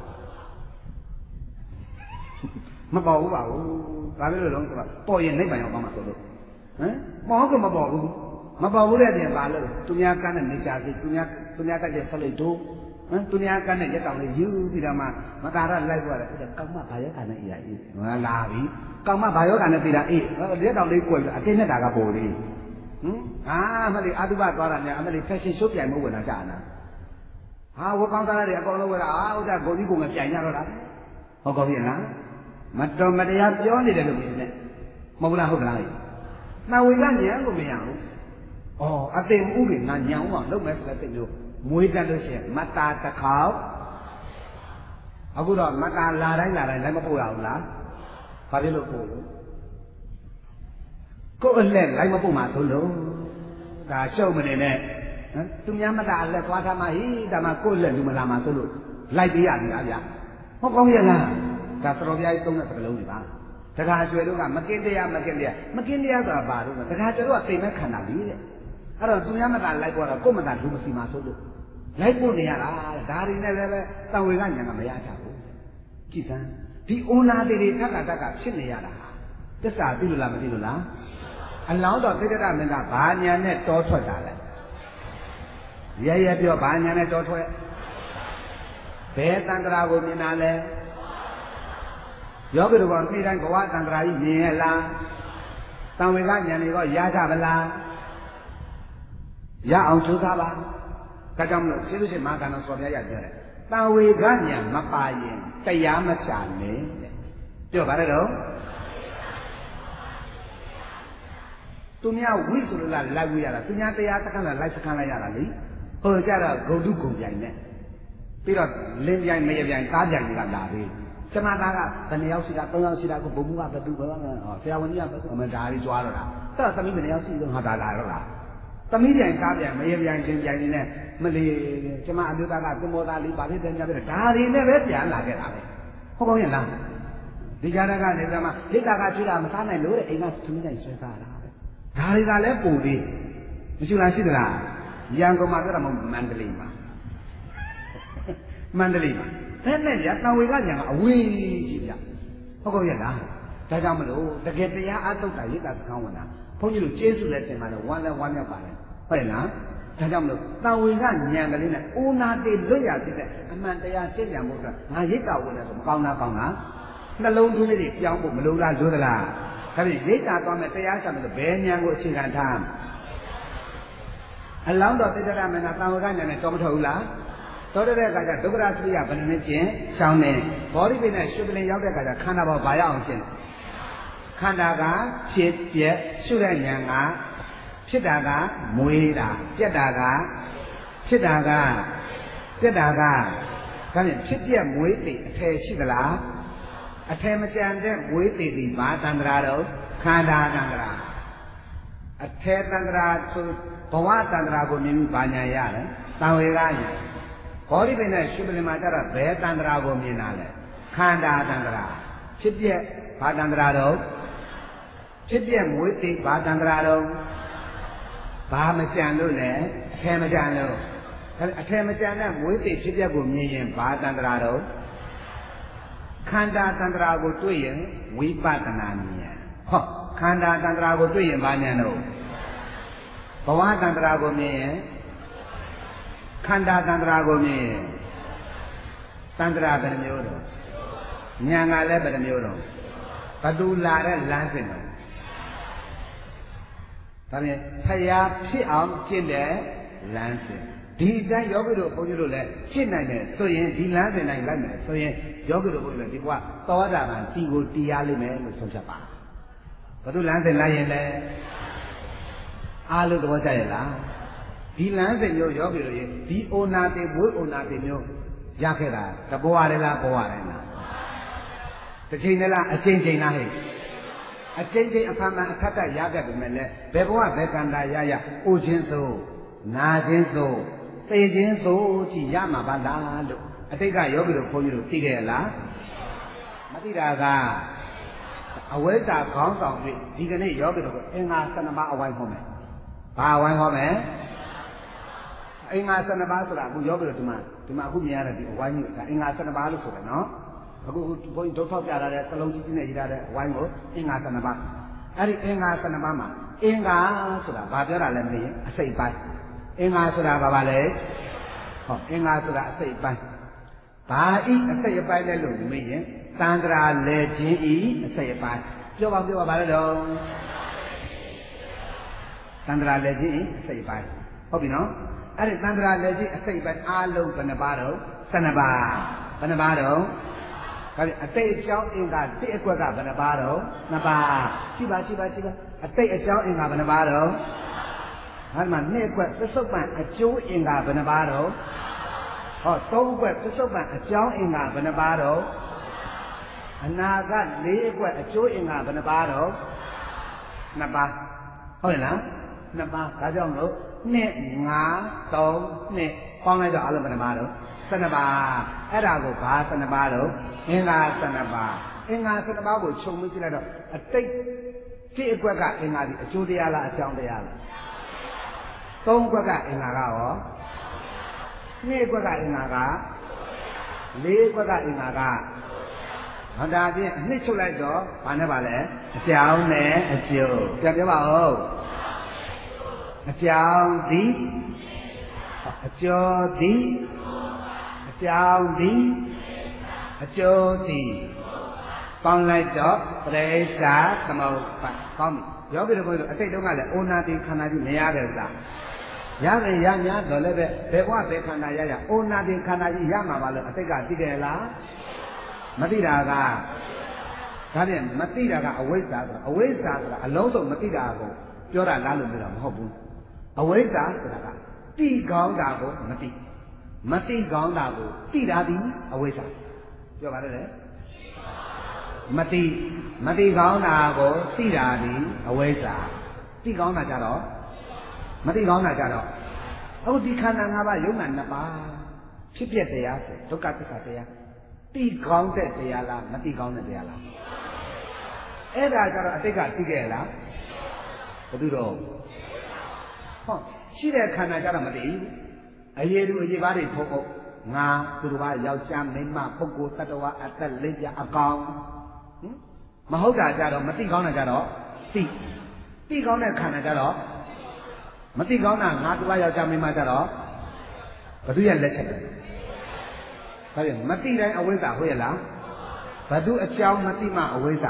မပေါ်ဘူးပါဘူးဘာလို့လဲဆိုတော့ပေါ်ရင်နိဗ္ဗာန်ရောက်ပါမှာဆိုလို့ဟမ်ပေါ်ကမပေါ်ဘူးမပေါ်ဘူးတဲ့ပြင်ပါလို့သူများကန်းတဲ့နေကြစီသူများကတဲ့ဆက်လိုက်တို့ဟမ်သူများကန်းတဲ့ရက်တောင်လေးယူပြီးတော့မှမတာရလိုက်သွားတယ်ကောင်းမဘာယောဂနဲ့အေးရအေးလာပြီကောင်းမဘာယောဂနဲ့ပြေးတာအေးရက်တောင်လေးကိုယ်အတင်းနဲ့တာကပေါ်လေးမလေးအတုပသွားတာနဲ့အမလေး fashion show ပြိုင်မှုဝင်တာကြာနာဟာဝကောင်းသားတွေအကောင်လုံးဝဲတာဥစ္စာကိုကြီးကိုငပြိုင်ကြတော့တာဟုတ်ကောပြီလားမတော်မတရားပြောနေတယ်လို့မြင်နေမဟုတ်လားနှဝေကဉာဏ်ကိုမရဘူးအသိဥပ္ပေငါညံအောင်လုပ်မယ်ဆိုတဲ့စိတ်မျိုးမွေးတတ်လို့ရှိရင်မတ္တာတစ်ခေါက်အခုတော့မတ္တာလာတိုင်းလည်းမပို့ရဘူးလားဘာဖြစ်လို့ပို့လို့ကိုယ်အလက်လိုက်မပို့မှာဆိုလို့ဒါရှုပ်မနေနဲ့သူများမတ္တာအလက်သွားထားမှဟိဒါမှကိုယ်လက်လူမလာမှာဆိုလို့လိုက်ပေးရပြီလားဗျဟုတ်ကောင်းရဲ့လားဒါသတော်ပြားကြီးသုံးတဲ့စကားလုံးတွေပါတခါကျွယ်တို့ကမကင်းတရားဆိုတာဘာလို့လဲတခါကျွယ်တို့ကသိမဲ့ခန္ဓာလေးတဲ့အဲ့တော့သူများမတ္တာလိုက်ပေါ်တော့ကိုယ်မတ္တာလူမစီမှာဆိုလို့လိုက်ပို့နေရတာဒါတွေနဲ့လည်းပဲတံဝေကဉာဏ်ကမရကြဘူးကြည်စမ်းဒီအိုနာတွေထက်ကဖြစ်နေရတာသစ္စာသိလို့လားမသိလို့လားအလောင်းတော်သိတ္တမင်းကဘာညာနဲ့တောထွက်တာလဲရဲပြောဘာညာနဲ့တောထွက်ဘယ်တန်ត្រာကိုမြင်တာလဲယောဂီတို့ကနေ့တိုင်းဘဝတန်ត្រာကြီးမြင်ရလားတံဝေကဉာဏ်တွေကရကြပါလားရအောင်ကြိုးစားပါဒါကြောင့်မလို့ကျေးဇူးရှင်မဟာကဏ္ဍဆော်ပြရပြောတယ်တံဝေကဉာဏ်မပါရင်တရားမရှာနဲ့တဲ့ပြောပါတော့သူများဝိဆိုလို့လိုက်ဝေးရတာသူများတရားစခန်းလိုက်စခန်းလိုက်ရတာလေဟိုကြတော့ဂုံတုဂုံပြိုင်နဲ့ပြီးတော့လင်းပြိုင်မရပြိုင်ကားပြိုင်ကလာပြီကျမသားကဘယ်နှယောက်ရှိတာ3ယောက်ရှိတာကိုဘုံမှုကဘယ်သူပဲဆရာဝန်ကြီးကဘယ်သူအမဒါကြီးကြွားတော့တာအဲ့တော့သမီးဘယ်နှယောက်ရှိတော့ဟာဒါလာတော့လားသမီးပြိုင်ကားပြိုင်မရပြိုင်ချင်းပြိုင်နေနဲ့မလီကျမအမျိုးသားကသင်္ဘောသားလေးပါဖြစ်တယ်များပြီးတော့ဒါတွေနဲ့ပဲပြန်လာခဲ့တာပဲဟုတ်ကောင်းရဲ့လားဒီကြားကနေကမှဒိဋ္ဌာကကျွေးတာမစားနိုင်လို့တဲ့အိမ်ကသမီးတိုင်းဆွဲစားတာပဲဒါတွေကလည်းပုံသေးမရှိလားရှိသလားရန်ကုန်မှာပြောတာမဟုတ်မန္တလေးမှာဘယ်နဲ့ဗျာတံဝေကညာကအဝေးကြီးဗျဟုတ်ကောရဲ့လားဒါကြောင့်မလို့တကယ်တရားအားထုတ်တာရိတ်တာသကောင်းဝင်တာဘုန်းကြီးတို့ကျေးဇူးလည်းတင်ပါတယ်ဝမ်းလည်းဝမ်းမြောက်ပါတယ်ဟုတ်ရဲ့လားဒါကြောင့်မလို့တာဝေကဉာဏ်ကလေးနဲ့အိုနာတေလွတ်ရဖြစ်တဲ့အမှန်တရားရှင်းပြဖို့အတွက်ငါရိတ်တာဝင်တယ်ဆိုမကောင်းလားကောင်းလားနှလုံးသွင်းလေးတွေပြောင်းဖို့မလိုလားလိုသလားဒါဖြင့်ရိတ်တာသွားမယ်တရားချမယ်လို့ဘယ်ဉာဏ်ကိုအခြေခံထားအလောင်းတော်တိတ္တရမနာတာဝေကဉာဏ်နဲ့တော်မထုတ်ဘူးလားတော်တဲ့အခါကျဒုက္ခရသတိယဘယ်နှနဲ့ကျင်ရှောင်းနေဘောဓိပိနဲ့ရှုပလင်ရောက်တဲ့အခါကျခန္ဓာပေါ်ဘာရအောင်ရှင်းခန္ဓာကဖြစ်ပြက်ရှုတဲ့ဉာဏ်ကဖြစ်တာကမွေးတာပြက်တာကဖြစ်တာကပြက်တာကဒါဖြင့်ဖြစ်ပြက်မွေးသိအထည်ရှိသလားအထည်မကြံတဲ့မွေးသိသည်ဘာတန္တရာတော့ခန္ဓာတန္တရာအထည်တန္တရာဆိုဘဝတန္တရာကိုမြင်ပြီးဘာညာရတယ်တံဝေကညာဘောဓိပင်နဲ့ရှုပလင်မှာကျတော့ဘယ်တန္တရာကိုမြင်တာလဲခန္ဓာတန္တရာဖြစ်ပြက်ဘာတန္တရာတော့ဖြစ်ပြက်မွေးသိဘာတန္တရာတော့ဘာမကြံလို့လဲအထည်မကြံလို့အထည်မကြံတဲ့မွေးသိဖြစ်ပြက်ကိုမြင်ရင်ဘာတန္တရာတော့ခန္ဓာတန္တရာကိုတွေ့ရင်ဝိပဿနာဉာဏ်ဟောခန္ဓာတန္တရာကိုတွေ့ရင်ဘာဉာဏ်တော့ဘဝတန္တရာကိုမြင်ရင်ခန္ဓာတန္တရာကိုမြင်ရင်တန္တရာဘယ်နှမျိုးတော့ဉာဏ်ကလည်းဘယ်နှမျိုးတော့ဘသူလာတဲ့လမ်းစဉ်တော့ဒါဖြင့်ဖယားဖြစ်အောင်ကျင့်တဲ့လမ်းစဉ်ဒီအတိုင်းယောဂီတို့ဘုန်းကြီးတို့လည်းဖြစ်နိုင်တယ်ဆိုရင်ဒီလမ်းစဉ်တိုင်းလိုက်မယ်ဆိုရင်ယောဂီတို့ဘုန်းကြီးတို့ဒီဘဝသောတာပန်တီကိုတီးရလိမ့်မယ်လို့ဆုံးဖြတ်ပါဘသူလမ်းစဉ်လိုက်ရင်လည်းအားလုံးသဘောကျရဲ့လားဒီလမ်းစဉ်မျိုးယောဂီတို့ရင်ဒီအိုနာတေဝိအိုနာတေမျိုးရခဲ့တာတဘဝလည်းလားဘဝလည်းလားတစ်ချိန်လည်းလားအချိန်ချိန်လားဟဲ့အချိန်ချင်းအခါမှအခက်တရခဲ့ပြီမဲ့လည်းဘယ်ဘဝဘယ်ကံတာရအိုခြင်းသို့နာခြင်းသို့သိခြင်းသို့ကြည်ရမှာပါလားလို့အတိတ်ကယောဂီတို့ဘုန်းကြီးတို့သိခဲ့လားမသိတာကအဝိဇ္ဇာခေါင်းဆောင်ပြီးဒီကနေ့ယောဂီတို့ကအင်္ဂါ12ပါးအဝိုင်းဟောမယ်ဘာအဝိုင်းဟောမယ်အင်္ဂါ12ပါးဆိုတာအခုယောဂီတို့ဒီမှာအခုမြင်ရတဲ့ဒီအဝိုင်းကြီးကအင်္ဂါ12ပါးလို့ဆိုတယ်နော်အခုဘုန်းကြီးဒုထောက်ပြလာတဲ့သလုံးကြီးကြီးနဲ့ရေးထားတဲ့အဝိုင်းကိုအင်္ဂါ12ပါးအဲ့ဒီအင်္ဂါ12ပါးမှာအင်္ဂါဆိုတာဘာပြောတာလဲမသိရင်အစိတ်ပိုင်းအင်္ဂါဆိုတာဘာလဲဟောအင်္ဂါဆိုတာအစိတ်ပိုင်းဘာဤအစိတ်ပိုင်းလဲလို့မေးရင်တန္တရာလေခြင်းဤအစိတ်ပိုင်းပြောပါဘာလဲတော့တန္တရာလေခြင်းဤအစိတ်ပိုင်းဟုတ်ပြီနော်အဲ့ဒီတန္တရာလေခြင်းအစိတ်ပိုင်းအားလုံးဘယ်နှပါတော့12ပါးဘယ်နှပါတော့ဒါဖြင့်အတိတ်အကြောင်းအင်္ဂါတစ်အကွက်ကဘယ်နှပါတော့2ပါးရှိပါအတိတ်အကြောင်းအင်္ဂါဘယ်နှပါတော့ဒါမှ2အကွက်သစ္စုပ္ပန်အကျိုးအင်္ဂါဘယ်နှပါတော့ဟော3အကွက်သစ္စုပ္ပန်အကြောင်းအင်္ဂါဘယ်နှပါတော့အနာက4အကွက်အကျိုးအင်္ဂါဘယ်နှပါတော့2ပါးဟုတ်ရဲ့လား2ပါးဒါကြောင့်မလို့2 5 3 2ပေါင်းလိုက်တော့အလုံးဘယ်နှပါတော့12ပါးအဲ့ဒါကိုဘာ12ပါးတော့အင်္ဂါ12ပါးအင်္ဂါ12ပါးကိုခြုံပြီးကြည့်လိုက်တော့အတိတ်တစ်အကွက်ကအင်္ဂါဒီအကျိုးတရားလားအကြောင်းတရားလား3အကွက်ကအင်္ဂါကရော2အကွက်ကအင်္ဂါက4အကွက်ကအင်္ဂါကဟောဒါဖြင့်အနှစ်ချုပ်လိုက်တော့ဘာနဲ့ပါလဲအကြောင်းနဲ့အကျိုးပြန်ပြောပါဦးအကြောင်းသည်အကျိုးသည်အကြောင်းသည်အကျိုးသည်ပေါင်းလိုက်တော့ပရိစ္ဆာသမုပ္ပါကောင်းပြီယောဂီတို့ဘုန်းကြီးတို့အတိတ်တုန်းကလည်းအိုနာတိခန္ဓာကြီးမရခဲ့ဘူးလားရတယ်ရညာတော့လည်းပဲဘယ်ဘဝဘယ်ခန္ဓာရအိုနာတိခန္ဓာကြီးရမှာပါလို့အတိတ်ကသိခဲ့လားမသိတာကဒါဖြင့်မသိတာကအဝိဇ္ဇာဆိုတာအဝိဇ္ဇာဆိုတာအလုံးစုံမသိတာကိုပြောတာလားလို့ပြောတာမဟုတ်ဘူးအဝိဇ္ဇာဆိုတာကသိကောင်းတာကိုမသိကောင်းတာကိုသိတာဒီအဝိဇ္ဇာပြောပါလေမသိကောင်းတာကိုသိတာဒီအဝိဇ္ဇာသိကောင်းတာကြတော့မသိကောင်းတာကြတော့အခုဒီခန္ဓာ၅ပါးယုံနာ2ပါးဖြစ်ပြတရားဆိုဒုက္ခသစ္စာတရားသိကောင်းတဲ့တရားလားမသိကောင်းတဲ့တရားလားအဲ့ဒါကြတော့အတိတ်ကသိခဲ့လားဘယ်သူတော့ဟောရှိတဲ့ခန္ဓာကြတော့မသိဘူးအရေးသူအရေးပါးတွေဖုတ်ငါသူတို့ကယောက်ျားမိန်းမပုဂ္ဂိုလ်တ attva အသက်လေးပြအကောင်မဟုတ်တာကြတော့မသိကောင်းတာကြတော့သိကောင်းတဲ့ခန္ဓာကြတော့မသိကောင်းတာငါတူယောက်ျားမိန်းမကြတော့ဘသူရဲ့လက်ချက်လဲဒါပြန်မသိတိုင်းအဝိဇ္ဇာဟုတ်ရဲ့လားဘသူအကြောင်းမသိမှအဝိဇ္ဇာ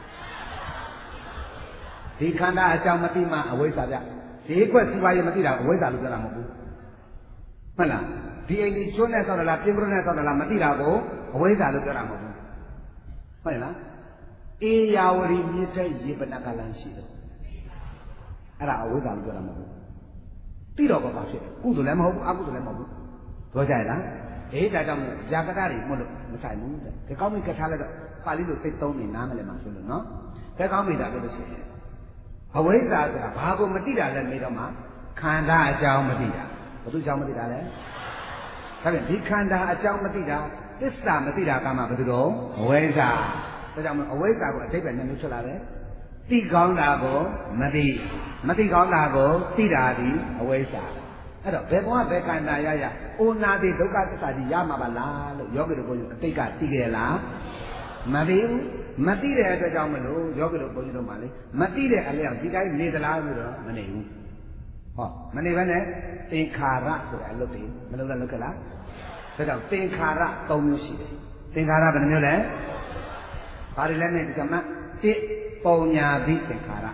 ဒီခန္ဓာအကြောင်းမသိမှအဝိဇ္ဇာဗျဒီခွက်စီပါရမသိတာအဝိဇ္ဇာလို့ပြောတာမဟုတ်ဘူးဟုတ်လားဒီအိမ်ဒီကျွန်းနဲ့ဆောက်တယ်လားပြင်ပရုနဲ့ဆောက်တယ်လားမသိတာကိုအဝိဇ္ဇာလို့ပြောတာမဟုတ်ဘူးဟုတ်လားအေယာဝရီမြစ်တဲ့ရေပနကလန်ရှိတယ်အဲ့ဒါအဝိဇ္ဇာလို့ပြောတာမဟုတ်ဘူးသိတော့ဘာဖြစ်လဲကုသိုလ်လည်းမဟုတ်ဘူးအကုသိုလ်လည်းမဟုတ်ဘူးပြောကြရလားအေးဒါကြောင့်ဇာကတတွေမဟုတ်လို့မဆိုင်ဘူးတဲ့ဒီကောင်းပြီကထားလိုက်တော့ပါဠိလိုသိသုံးနေနားမလဲမှာဆိုလို့နော်ဒါကောင်းပြီဒါလို့လို့ရှိရင်အဝိဇ္ဇာဆိုတာဘာကိုမသိတာလဲမေးတော့မှခန္ဓာအကြောင်းမသိတာဘယ်သူအကြောင်းမသိတာလဲဒါပြန်ဒီခန္ဓာအကြောင်းမသိတာသစ္စာမသိတာကမှဘယ်သူတော့အဝိဇ္ဇာဒါကြောင့်အဝိဇ္ဇာကိုအဓိပ္ပာယ်နဲ့မျိုးထွက်လာတယ်သိကောင်းတာကိုမသိကောင်းတာကိုသိတာဒီအဝိဇ္ဇာအဲ့တော့ဘယ်ဘဝဘယ်ခန္ဓာရရအိုနာတိဒုက္ခသစ္စာကြီးရမှာပါလားလို့ယောဂီတို့ဘုန်းကြီးအတိတ်ကသိကြလားမသိဘူးမသိတဲ့အတွက်ကြောင့်မလို့ယောဂီတို့ဘုန်းကြီးတို့မှလေမသိတဲ့အလျောက်ဒီတိုင်းနေသလားဆိုတော့မနေဘူးဟောမနေဘဲနဲ့သင်္ခါရဆိုတဲ့အလုပ်တွေမလုပ်လားလုပ်ခဲ့လားဒါကြောင့်သင်္ခါရ၃မျိုးရှိတယ်သင်္ခါရဘယ်နှမျိုးလဲဘာတွေလဲနဲ့ဒီကမှ1ပုံညာဘိသင်္ခါရ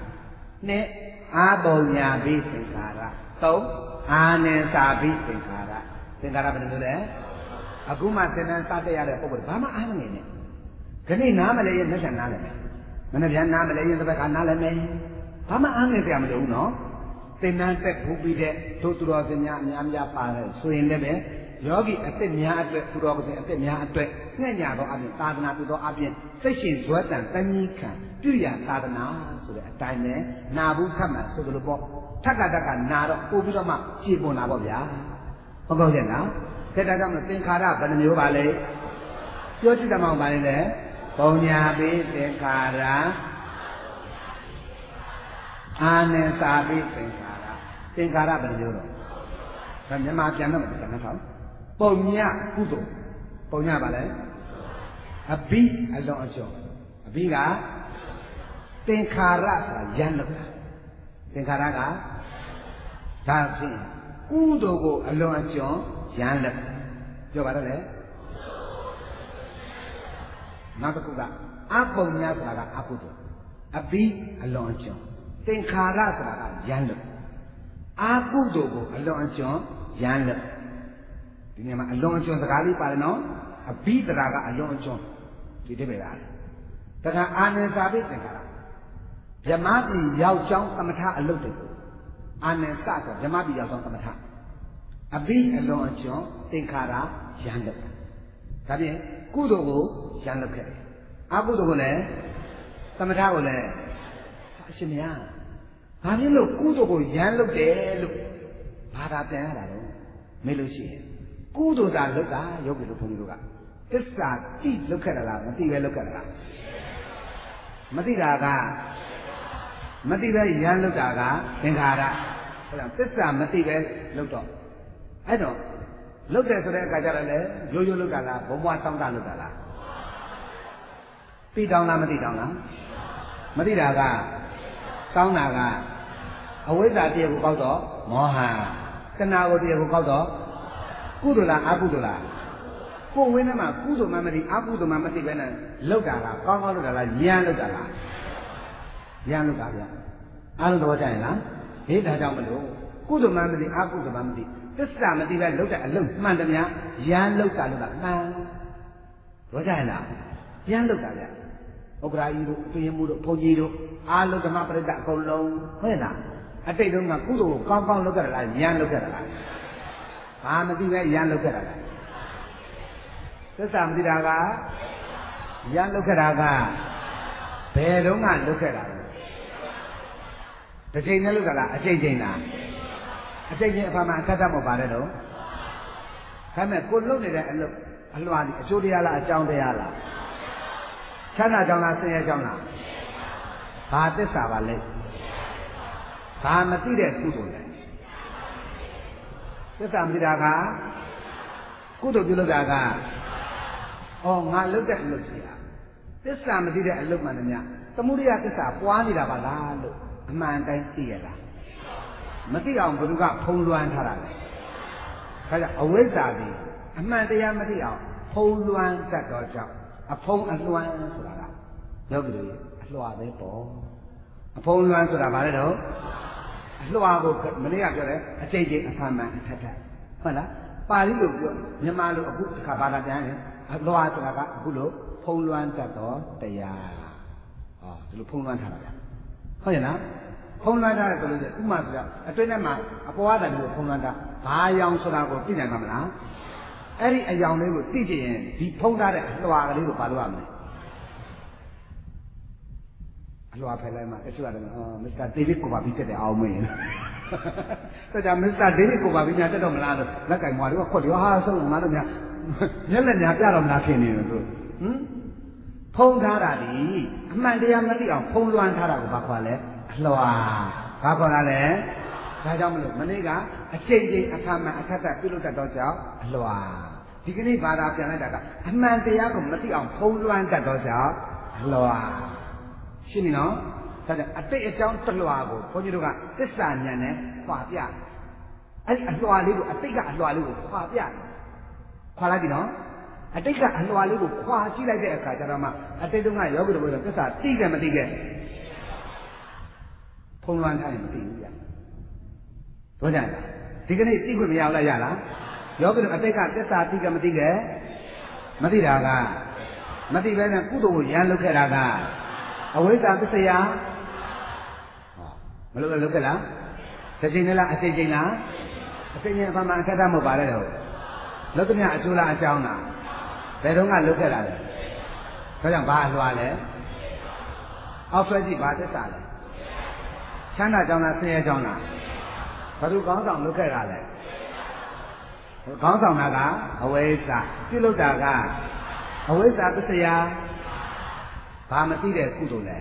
2အာပုံညာဘိသင်္ခါရ3အာနိသာဘိသင်္ခါရသင်္ခါရဘယ်နှမျိုးလဲအခုမှသင်္ကန်းစတဲ့ရတဲ့ပုဂ္ဂိုလ်ဘာမှအားမငယ်နဲ့ခဏနားမလဲရင်လက်ဆံနားလဲမယ်မနေ့ပြန်နားမလဲရင်တစ်ပတ်ခါနားလဲမယ်ဘာမှအားငယ်စရာမလိုဘူးနော်သင်္ကန်းတက်ဖူးပြီးတဲ့တို့သူတော်စင်များအများများပါတယ်ဆိုရင်လည်းပဲယောဂီအသက်များအတွက်သူတော်စင်အသက်များအတွက်ငှက်ညာသောအပြင်သာသနာပြုသောအပြင်စိတ်ရှင်ဇွဲတန်တဏှိခံပြုရသာသနာဆိုတဲ့အတိုင်းနဲ့နာဘူးထပ်မှဆိုလိုပေါ့ထက်ကတက်ကနာတော့ပို့ပြီးတော့မှကြည်ပွန်တာပေါ့ဗျာဟုတ်ကောရဲ့နော်ဒါကြောင့်သင်္ခါရဘယ်နှမျိုးပါလဲပြောကြည့်တယ်မောင်ပါလေလေပုံညာပိသင်္ခါရအာနိသာပိသင်္ခါရသင်္ခါရဘယ်နှမျိုးတော့ဒါမြန်မာပြန်တော့ပြန်တော့ထောက်ပုံညာကုသိုလ်ပုံညာပါလေအဘိအလွန်အကျွံအဘိကသင်္ခါရဆိုတာယန္လုသင်္ခါရကဒါဖြင့်ကုသိုလ်ကိုအလွန်အကျွံယန္လုပြောပါတော့လေနောက်တစ်ခုကအပုံညာဆိုတာကအကုသိုလ်အဘိအလွန်အကျွံသင်္ခါရဆိုတာကယန္လုအာကုသိုလ်ကိုအလွန်အကျွံယန္လုဒီနေရာမှာအလွန်အကျွံစကားလေးပါတယ်နော်အဘိတရားကအလွန်အကျွံဒီတိပဲလားတခါအာနိသာပိသင်္ခါရဗြဟ္မပြည်ရောက်ကြောင်းသမထအလုပ်တွေကိုအာနိသဆိုဗြဟ္မပြည်ရောက်ကြောင်းသမထအဘိအလွန်အကျွံသင်္ခါရယန္လုဒါဖြင့်ကုသိုလ်ကိုရန်လုပ်ခဲ့တယ်အကုသိုလ်ကိုလည်းသမထကိုလည်းအရှင်မြတ်ဘာဖြစ်လို့ကုသိုလ်ကိုရန်လုပ်တယ်လို့ဘာသာပြန်ရတာတော့မေးလို့ရှိရင်ကုသိုလ်သာလုပ်တာယောဂီတို့ဘုန်းကြီးတို့ကသစ္စာတိလုပ်ခဲ့တာလားမသိပဲလုပ်ခဲ့တာလားမသိတာကမသိပဲရန်လုပ်တာကသင်္ခါရအဲဒါသစ္စာမသိပဲလုပ်တော့အဲ့တော့လုတ်တယ်ဆိုတဲ့အခါကျတော့လေရိုးရိုးလုတ်တာလားဘုံဘွားတောင်းတလုတ်တာလားသိတောင်းလားမသိတောင်းလားမသိတာကတောင်းတာကအဝိဇ္ဇာတရားကိုကောက်တော့မောဟတဏှာကိုတရားကိုကောက်တော့ကုသိုလ်လားအကုသိုလ်လားကိုယ်ဝင်းထဲမှာကုသိုလ်မှမသိအကုသိုလ်မှမသိပဲနဲ့လုတ်တာကကောင်းကောင်းလုတ်တာလားရမ်းလုတ်တာလားရမ်းလုတ်တာဗျအားလုံးတော့ကြရင်လားဟေးဒါကြောင့်မလို့ကုသိုလ်မှမသိအကုသိုလ်မှမသိသစ္စာမသိပဲလုတ်တဲ့အလုံးမှန်တယ်များရမ်းလုတ်တာမှန်တော့ကြရင်လားရမ်းလုတ်တာဗျဥက္ကရာကြီးတို့အတွင်းမှုတို့ဘုန်းကြီးတို့အားလုံးဓမ္မပရိသတ်အကုန်လုံးဟုတ်လားအတိတ်တုန်းကကုသိုလ်ကိုကောင်းကောင်းလုပ်ခဲ့တာလားရမ်းလုပ်ခဲ့တာလားဘာမသိပဲရမ်းလုပ်ခဲ့တာလားသစ္စာမသိတာကရမ်းလုပ်ခဲ့တာကဘယ်တုန်းကလုပ်ခဲ့တာလဲတစ်ချိန်နဲ့လုပ်တာလားအချိန်ချင်းလားအချိန်ချင်းအဖမှအထက်ထပ်မပါတယ်တော့ဒါပေမဲ့ကိုလုပ်နေတဲ့အလုပ်အလွှာဒီအကျိုးတရားလားအကြောင်းတရားလားချမ်းသာကြောင်းလားဆင်းရဲကြောင်းလားဘာသစ္စာပါလဲဘာမသိတဲ့ကုသိုလ်လဲသစ္စာမသိတာကကုသိုလ်ပြုလုပ်တာကဩငါလုပ်တဲ့အလုပ်ကြီးသစ္စာမသိတဲ့အလုပ်မှန်တယ်များသမုဒိယသစ္စာပွားနေတာပါလားလို့အမှန်တိုင်းသိရလားမသိအောင်ဘယ်သူကဖုံးလွှမ်းထားတာလဲဒါကြောင့်အဝိဇ္ဇာသည်အမှန်တရားမသိအောင်ဖုံးလွှမ်းတတ်တော့ကြောင့်အဖုံးအလွှမ်းဆိုတာကယောဂီတို့အလွှာပဲပေါ့အဖုံးလွှမ်းဆိုတာဗါလဲတော့အလွှာကိုမနေ့ကပြောတယ်အကျိတ်ကျိတ်အဖန်မှန်အထက်ထက်ဟုတ်လားပါဠိလိုပြောမြန်မာလိုအခုတစ်ခါဘာသာပြန်ရင်အလွှာဆိုတာကအခုလိုဖုံးလွှမ်းတတ်တော့တရားဒီလိုဖုံးလွှမ်းထားတာဗျဟုတ်ရဲ့နော်ဖုံးလွှမ်းထားတယ်ဆိုလို့ဥမာဆိုတော့အတွင်းထဲမှာအပေါ်အတာမျိုးဖုံးလွှမ်းထားဘာရောင်ဆိုတာကိုသိနိုင်မှာမလားအဲ့ဒီအယောင်လေးကိုသိကြရင်ဒီဖုံးထားတဲ့အလွှာကလေးကိုဘာလို့ရမလဲအလွှာဖယ်လိုက်မှတချို့ကလည်းမစ္စတာဒေးဗစ်ကိုပါပြီးတက်တယ်အောင်မင်းဆိုတော့မစ္စတာဒေးဗစ်ကိုပါပြီးညာတက်တော့မလားလို့လက်ကင်မွားတွေကခွက်တယ်ဟာဆုံးငါတို့ညာမျက်လက်ညာပြတော့မလားဖြစ်နေတယ်တို့ဖုံးထားတာဒီအမှန်တရားမသိအောင်ဖုံးလွှမ်းထားတာကိုဘာခေါ်လဲအလွှာဘာခေါ်တာလဲဒါကြောင့်မလို့မနေ့ကအကျိတ်ကျိတ်အခါမှန်အခက်တက်ပြုလုပ်တတ်တော့ကြောင့်အလွှာဒီကနေ့ဘာသာပြန်လိုက်တာကအမှန်တရားကိုမသိအောင်ဖုံးလွှမ်းတတ်တော့ကြောင့်အလွှာရှင်းပြီနော်ဒါကြောင့်အတိတ်အကြောင်းတလွှာကိုဘုန်းကြီးတို့ကသစ္စာဉာဏ်နဲ့ခွာပြအဲ့ဒီအလွှာလေးကိုအတိတ်ကအလွှာလေးကိုခွာပြခွာလိုက်ပြီနော်အတိတ်ကအလွှာလေးကိုခွာကြည့်လိုက်တဲ့အခါကျတော့မှအတိတ်တုန်းကယောဂီတို့ကသစ္စာသိတယ်မသိခဲ့ဖုံးလွှမ်းထားရင်မသိဘူးဗျတို့ကြလားဒီကနေ့သိခွင့်မရဘူးလားရလားယောဂီတို့အတိတ်ကသစ္စာသိကမသိခဲ့မသိတာကမသိဘဲနဲ့ကုသိုလ်ကိုရန်လုပ်ခဲ့တာကအဝိဇ္ဇာသစ္စာမလုပ်ခဲ့လားတစ်ချိန်နဲ့လားအချိန်ချင်းလားအချိန်ချင်းအဖမှန်အခက်တတ်မဟုတ်ပါနဲ့တော့လုပ်သမျှအကျိုးလားအကြောင်းလားဘယ်တော့ကလုပ်ခဲ့တာလဲဒါကြောင့်ဘာအလွှာလဲအောက်ဆွဲကြည့်ဘာသစ္စာလဲချမ်းသာကြောင်းလားဆင်းရဲကြောင်းလားဘာလို့ကောင်းဆောင်လုပ်ခဲ့တာလဲကောင်းဆောင်တာကအဝိဇ္ဇာပြုလုပ်တာကအဝိဇ္ဇာသစ္စာဘာမသိတဲ့ကုသိုလ်လဲ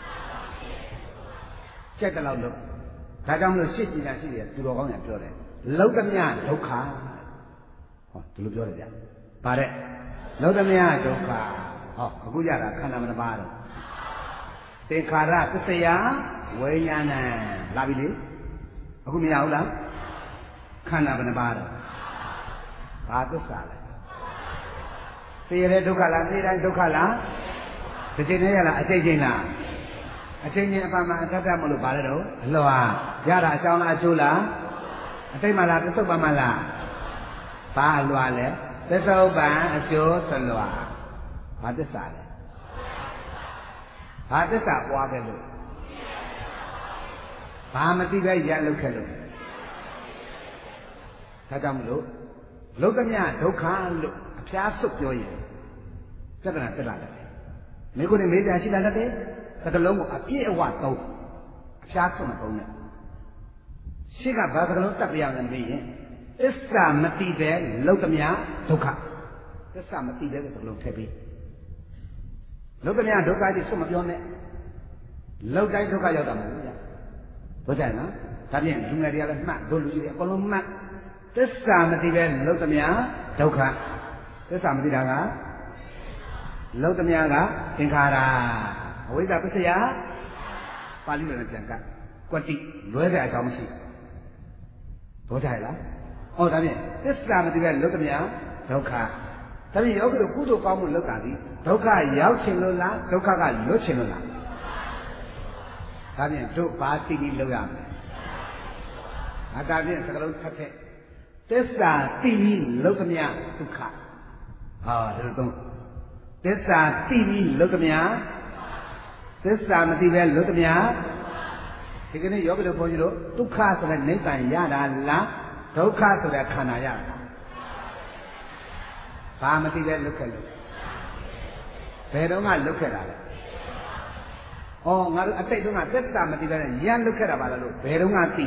ကြက်တလောက်လို့ဒါကြောင့်မလို့ရှစ်ပညာရှိတယ်သူတော်ကောင်းညာပြောတယ်လောကမြဒုက္ခဟောဒီလိုပြောတယ်ဗျဗါတဲ့လောကမြဒုက္ခဟောအခုရတာခန္ဓာမတစ်ပါးတော့သင်္ခါရသစ္စာဝိညာဏလာပြီလေအခုမရဘူးလားခန္ဓာဘယ်နှပါးတော့ဘာသစ္စာလဲသိရတဲ့ဒုက္ခလားသိတိုင်းဒုက္ခလားတစ်ချိန်နဲ့ရလားအချိန်ချင်းလားအချိန်ချင်းအပမှအထက်ထမလို့ပါလဲတော့အလွှာရတာအကြောင်းလားအကျိုးလားအတိတ်မှလားပစ္စုပန်မှလားဘာအလွှာလဲပစ္စုပန်အကျိုးသလွှာဘာသစ္စာလဲဘာသစ္စာပွားခဲ့လို့ဘာမသိပဲရလုပ်ခဲ့လို့ဒါကြောင့်မလို့လောကမြဒုက္ခလို့အဖျားစွတ်ပြောရင်ပြဿနာတက်လာတယ်မိကိုယ်နဲ့မေးကြရှိလာတတ်တယ်သကလုံးကိုအပြည့်အဝသုံးအဖျားစွတ်မသုံးနဲ့ရှေ့ကဘာသကလုံးတက်ပြရမယ်မေးရင်သစ္စာမသိပဲလောကမြဒုက္ခသစ္စာမသိပဲသကလုံးထည့်ပြီးလောကမြဒုက္ခကြီးစွတ်မပြောနဲ့လောက်တိုင်းဒုက္ခရောက်တာမဟုတ်ဘူးဗျာဘုရားနော်ဒါဖြင့်လူငယ်တွေကလည်းမှတ်တို့လူကြီးတွေအကုန်လုံးမှတ်သစ္စာမသိပဲလောကမြဒုက္ခသစ္စာမသိတာကလောကမြကသင်္ခါရအဝိဇ္ဇာပစ္စယပါဠိလိုနဲ့ပြန်ကကွတိလွဲတဲ့အကြောင်းမရှိဘုရားလားဟောဒါဖြင့်သစ္စာမသိပဲလောကမြဒုက္ခဒါဖြင့်ယောဂီတို့ကုသိုလ်ကောင်းမှုလုပ်တာဒီဒုက္ခရောက်ခြင်းလို့လားဒုက္ခကလွတ်ခြင်းလို့လားဒါဖြင့်တို့ဘာသိပြီးလုပ်ရမလဲအတာဖြင့်စကလုံးထပ်ထက်သစ္စာသိပြီးလောကမြဒုက္ခဟောဒါလိုသုံးသစ္စာသိပြီးလောကမြသစ္စာမသိပဲလောကမြဒီကနေ့ယောဂီတို့ဘုန်းကြီးတို့ဒုက္ခဆိုတဲ့နိဗ္ဗာန်ရတာလားဒုက္ခဆိုတဲ့ခန္ဓာရတာဘာမသိပဲလွတ်ခဲ့လို့ဘယ်တော့မှလွတ်ခဲ့တာလဲဩငါတို့အတိတ်တုန်းကသစ္စာမသိပဲရန်လွတ်ခဲ့တာပါလားလို့ဘယ်တော့မှသိ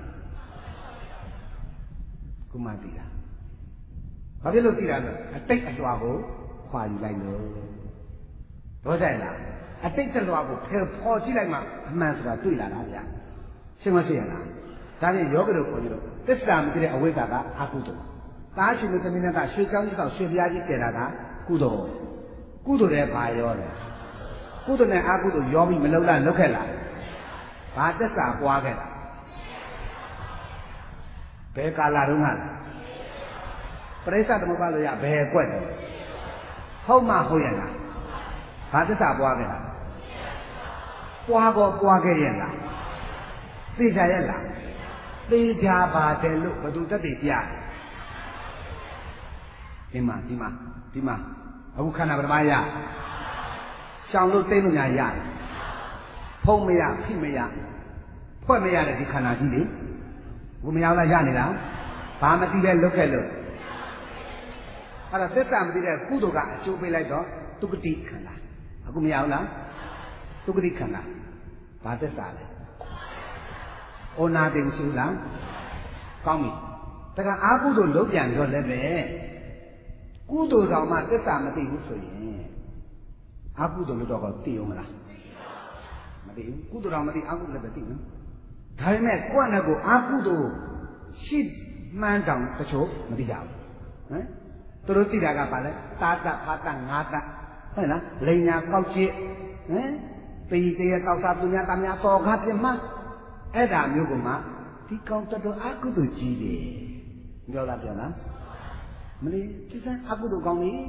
ခုမှသိတာဘာဖြစ်လို့သိတာလဲအတိတ်အလွှာကိုခွာယူလိုက်လို့တော့ကြိုက်လားအတိတ်တလွှာကိုဖယ်ဖော်ကြည့်လိုက်မှအမှန်ဆိုတာတွေ့လာတာဗျာရှင်းမရှိရလားဒါဖြင့်ယောဂီတို့ခေါ်ကြလို့သစ္စာမသိတဲ့အဝိဇ္ဇာကအကုသိုလ်သားရှင်တို့သမီးနဲ့ကရွှေကြောင်းကြီးကရွှေပြားကြီးတည်တာကကုသိုလ်ကုသိုလ်တဲ့ဘာရောလဲကုသိုလ်နဲ့အကုသိုလ်ရောပြီးမလုံလားလုတ်ခဲ့လားဘာသက်စာပွားခဲ့လားဘယ်ကာလတုန်းကလဲပရိစ္ဆသမုပ္ပါဒရဘယ်ကွက်တယ်ဟုတ်မှဟုတ်ရဲ့လားဘာသက်စာပွားခဲ့လားပွားကောပွားခဲ့ရဲ့လားသိကြရဲ့လားသိကြပါတယ်လို့ဘယ်သူတက်တည်ပြဒီမှာအခုခန္ဓာပရမယရှောင်လို့တိတ်လို့ညာရတယ်ဖုံးမရဖိမရဖွဲ့မရတဲ့ဒီခန္ဓာကြီးလေဘုမရောက်လားရနေလားဘာမသိပဲလွတ်ခဲ့လို့အဲ့ဒါသစ္စာမသိတဲ့ကုသိုလ်ကအကျိုးပေးလိုက်တော့ဒုက္ခတိခန္ဓာအခုမရောက်လားဒုက္ခတိခန္ဓာဘာသစ္စာလဲဩနာတိမရှိဘူးလားကောင်းပြီတခါအာကုသိုလ်လုံးပြန်တော့လည်းပဲကုသိုလ်တော်မှသစ္စာမသိဘူးဆိုရင်အာကုသိုလ်လို့တော့သိအောင်မလားမသိဘူးကုသိုလ်တော်မသိအာကုသိုလ်လည်းပဲသိနော်ဒါပေမဲ့ကိုယ့်နဲ့ကိုအာကုသိုလ်ရှိမှန်းတောင်တချို့မသိကြဘူးဟမ်သူတို့သိတာကဘာလဲသာတဖာတငါတဟုတ်လားလိန်ညာကောက်ချစ်ဟမ်ပေတရကောက်စားသူများတများတော်ကားပြမအဲ့ဒါမျိုးကမှဒီကောင်တော်တော်အာကုသိုလ်ကြီးတယ်ပြောလားမလေးဒီစားအာကုသိုလ်ကောင်းနေ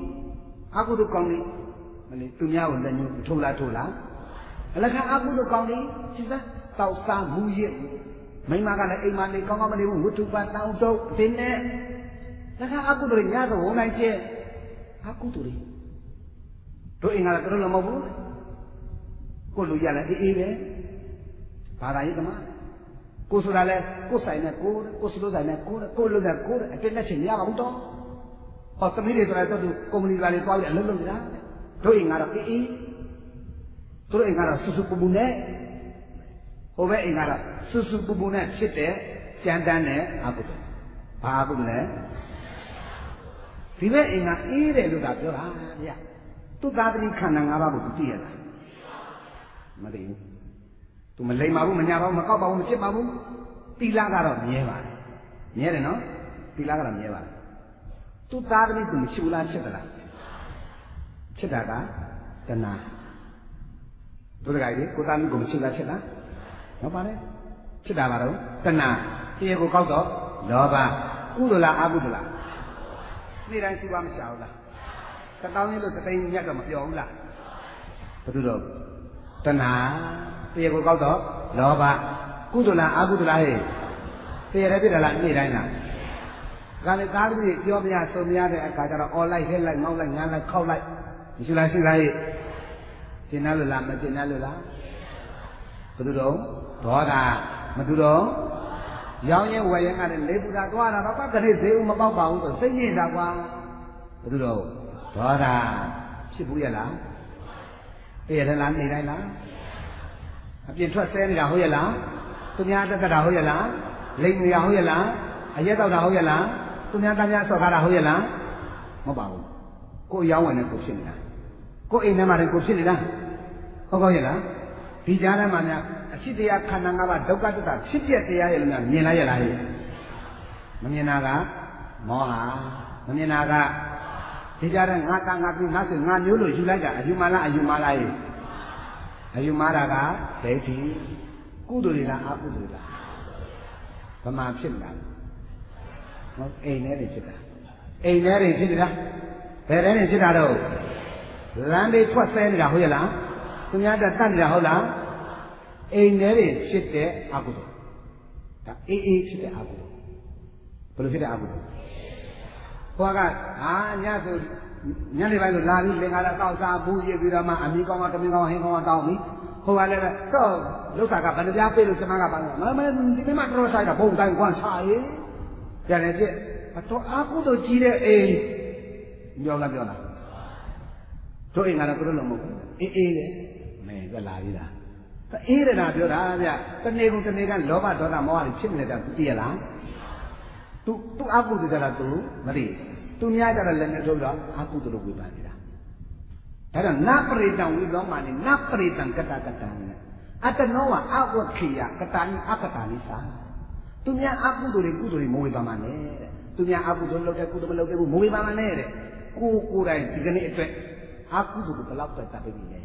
မလေးသူများကိုလက်ညှိုးထိုးလားအလကားအာကုသိုလ်ကောင်းနေဒီစားတောက်စားမူရစ်မိမကလည်းအိမ်မနေကောင်းမနေဘူးဝတ္ထုပတ်တောင်းတုပ်တင်းနဲ့လကားအာကုသိုလ်ညတော့ဝန်နိုင်ကျဲအာကုသိုလ်တို့အိမ်ကလည်းတို့လည်းမဟုတ်ဘူးကိုလူရလည်းအေးပဲဘာသာရေးကမှကိုဆိုတာလဲကိုဆိုင်နဲ့ကိုစလို့ဆိုင်နဲ့ကိုလို့နဲ့ကိုအတင်းနဲ့ချင်းမရပါဘူးတော့ဟောသမီးတွေဆိုတာတော့သူကုမ္ပဏီတွေတွားပြီးအလုပ်လုပ်နေတာတို့အိမ်ကတော့အေးတို့အိမ်ကတော့စုစုပူပူနဲ့ဟိုဘက်အိမ်ကတော့စုစုပူပူနဲ့ဖြစ်တဲ့ကြမ်းတမ်းတဲ့အာဟုတုဘာအာဟုတုလဲဒီဘက်အိမ်ကအေးတယ်လို့သာပြောတာဗျသူ့သားသမီးခန္ဓာ၅ပါးကိုသူသိရလားမသိဘူးသူမလိမ်ပါဘူးမညာပါဘူးမကောက်ပါဘူးမဖြစ်ပါဘူးသီလကတော့မြဲပါတယ်မြဲတယ်နော်သီလကတော့မြဲပါတယ်သူ့သားသမီးသူမရှိဘူးလားဖြစ်သလားဖြစ်တာကတဏှာတို့တကယ်ကြီးကိုသားသမီးကိုမရှိလားဖြစ်လားဟုတ်ပါတယ်ဖြစ်တာပါတော့တဏှာတရားကိုကောက်တော့လောဘကုသိုလ်လားအကုသိုလ်လားနေ့တိုင်းသူ့ဘာမရှာဘူးလားတောင်းရလို့သိန်းမြတ်တော့မပြောဘူးလားဘယ်သူတော့တဏှာတရားကိုကောက်တော့လောဘကုသိုလ်လားအကုသိုလ်လားဟဲ့တရားလည်းဖြစ်တယ်လားနေ့တိုင်းလားဒါလည်းသားသမီးပြောပြဆုံပြတဲ့အခါကျတော့အော်လိုက်ဟဲ့လိုက်ငေါက်လိုက်ငန်းလိုက်ခောက်လိုက်မရှိလားရှိလားဟဲ့ကျင်တယ်လို့လားမကျင်တယ်လို့လားဘယ်သူတော့ဒေါသမသူတော့ရောင်းရင်ဝယ်ရင်ကလည်းလေပူတာသွားတာဘာကလေးဈေးဦးမပေါက်ပါဘူးဆိုစိတ်ညစ်တာကွာဘယ်သူတော့ဒေါသဖြစ်ဘူးရလားအေးရလားနေတိုင်းလားအပြင်ထွက်ဆဲနေတာဟုတ်ရလားသူများတက်တာဟုတ်ရလားလိမ်နေတာဟုတ်ရလားအရက်တော့တာဟုတ်ရလားသူများသားများဆော့ကားတာဟုတ်ရလားမဟုတ်ပါဘူးကိုယ်ရောင်းဝင်တဲ့ကိုဖြစ်နေတာကိုယ်အိမ်ထဲမှာလည်းကိုဖြစ်နေတာဟုတ်ကောရလားဒီကြားထဲမှာများအရှိတရားခန္ဓာ၅ပါးဒုက္ခတ္တဖြစ်ပြတရားရဲ့လို့များမြင်လိုက်ရလားဟဲ့မမြင်တာကမောဟမမြင်တာကဒီကြားထဲငါကငါပြီးငါဆိုငါမျိုးလို့ယူလိုက်တာအယူမလားအယူမလားဟဲ့အယူမာတာကဒိဋ္ဌိကုသိုလ်တွေလားအကုသိုလ်လားဗမာဖြစ်နေတာဟုတ်အိမ်ထဲတွေဖြစ်တာအိမ်ထဲတွေဖြစ်နေတာဘယ်ထဲတွေဖြစ်တာတော့လမ်းတွေထွက်ဆဲနေတာဟုတ်ရဲ့လားသူများတတ်နေတာဟုတ်လားအိမ်ထဲတွေဖြစ်တဲ့အကုသိုလ်ဒါအေးဖြစ်တဲ့အကုသိုလ်ဘယ်လိုဖြစ်တဲ့အကုသိုလ်ဟိုကညဆိုညနေပိုင်းလို့လာပြီးလင်္ကာလာတောက်စားဘူးရပြီးတော့မှအမီကောင်းကတမင်ကောင်းဟင်းကောင်းတောင်းပြီဟိုကလည်းတော့လုတ်တာကဘယ်နှပြားပေးလို့ကျမကပါလို့မဒီမိမတော်ဆိုင်တာဘုံတိုင်းကွမ်းချရေးပြန်လေပြည့်အတော်အာကုသို့ကြီးတဲ့အိမ်ပြောလားတို့အိမ်ကတော့သူတို့လုံးမဟုတ်ဘူးအေးလေမဲပြလာပြီလားအေးတယ်လားပြောတာဗျတနေ့ကုန်တနေ့ကလောဘဒေါသမောဟတွေဖြစ်နေတာသူသိရလားသူအာကုသို့ကြတာသူမသိသူများကြတော့လည်းနဲ့ထုတ်တော့အာကုသို့လို့ဝေဖန်နေတာဒါကြောင့်နပရိတံဝိသောမာနိနပရိတံကတကတံနဲ့အတနောဝအဝခိယကတာနိအကတာနိသာသူများအာကုသို့တွေကုသိုလ်တွေမဝေဖန်ပါနဲ့တဲ့သူများအာကုသို့လုပ်တဲ့ကုသိုလ်မလုပ်တဲ့ဘူးမဝေဖန်ပါနဲ့တဲ့ကိုယ်တိုင်ဒီကနေ့အတွက်အာကုသို့ကိုဘယ်လောက်ပဲတတ်ပြီလဲ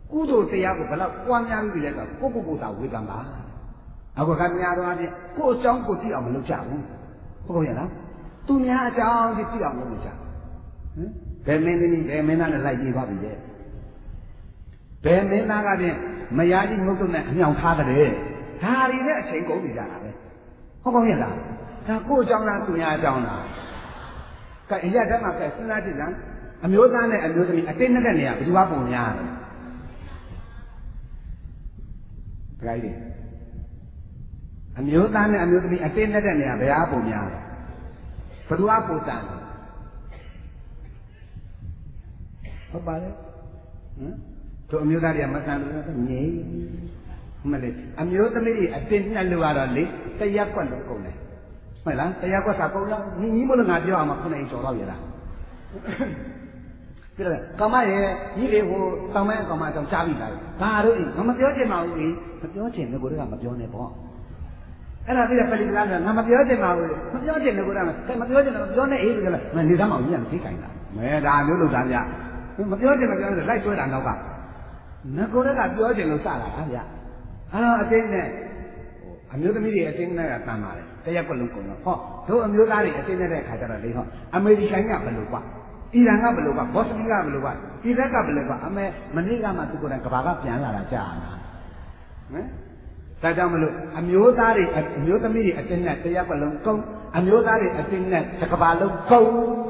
ကုသိုလ်တရားကိုဘယ်လောက်ပွားများပြီးလဲဆိုတော့ကိုသာဝေကံပါအခုကများတော့အပြင်ကိုအကြောင်းကိုသိအောင်မလုပ်ကြဘူးဟုတ်ရဲ့လားသူများအကြောင်းသိအောင်လုပ်ကြဘယ်မင်းသမီးဘယ်မင်းသားနဲ့လိုက်ပြေးသွားပြီလေဘယ်မင်းသားကပြင်မယားကြီးငုတ်တုတ်နဲ့အမြောင်ထားတဲ့ဒါတွေနဲ့အချိန်ကုန်နေကြတာပဲဟုတ်ရဲ့လားဒါကိုအကြောင်းလားသူများအကြောင်းလားကဲအရက်တည်းမှာကဲစဉ်းစားကြည့်စမ်းအမျိုးသားနဲ့အမျိုးသမီးအတင်းနဲ့တဲ့နေရာဘယ်သူကပုံများလဲဒကာကြီးအမျိုးသားနဲ့အမျိုးသမီးအတင်းနဲ့တဲ့နေရာဘယ်အားပုံများလဲဘယ်သူကပုံတန်ဟုတ်ပါလေတို့အမျိုးသားတွေကမဆန်လို့ငြိမ်မလေးအမျိုးသမီးတွေအတင်းနဲ့လို့ကတော့လေတရက်ကွက်လို့ကုန်တယ်ဟုတ်လားတရားကွက်စာကုန်လားညီမလို့ငါပြောအောင်မခုနိုင်ကျော်တော့ရလားပြတယ်ကမရဲ့ညီလေးဟိုတောင်မဲကောင်မအကြောင်းကြားပြီးလာဘာတို့ငါမပြောချင်ပါဘူးလေမပြောချင်လည်းကိုတို့ကမပြောနဲ့ပေါ့အဲ့ဒါပြီးတော့ပလီကလားငါမပြောချင်ပါဘူးမပြောချင်လည်းကိုတို့ကမပြောချင်တော့ပြောနေအေးကြလားမနေသားမအောင်ကြီးကသိခိုင်းတာမဲဒါမျိုးလို့သားဗျမပြောချင်လိုက်တွဲတာတော့ကငါကိုတို့ကပြောချင်လို့စလာတာဗျအဲ့တော့အတင်းနဲ့အမျိုးသမီးတွေအတင်းနဲ့ကတန်ပါတယ်တရက်ကွက်လုံးကုန်တော့ဟောတို့အမျိုးသားတွေအတင်းနဲ့တဲ့ခါကျတော့လေဟောအမေရိကန်ကဘယ်လိုကွာအီရန်ကဘယ်လိုကွာဘော့စနီကဘယ်လိုကွာအီရတ်ကဘယ်လိုကွာမနေ့ကမှသူကိုယ်တိုင်ကဘာကပြန်လာတာကြာတာဟမ်ဒါကြောင့်မလို့အမျိုးသားတွေအမျိုးသမီးတွေအတင်းနဲ့တရက်ကွက်လုံးကုန်အမျိုးသားတွေအတင်းနဲ့တစ်ကဘာလုံးကုန်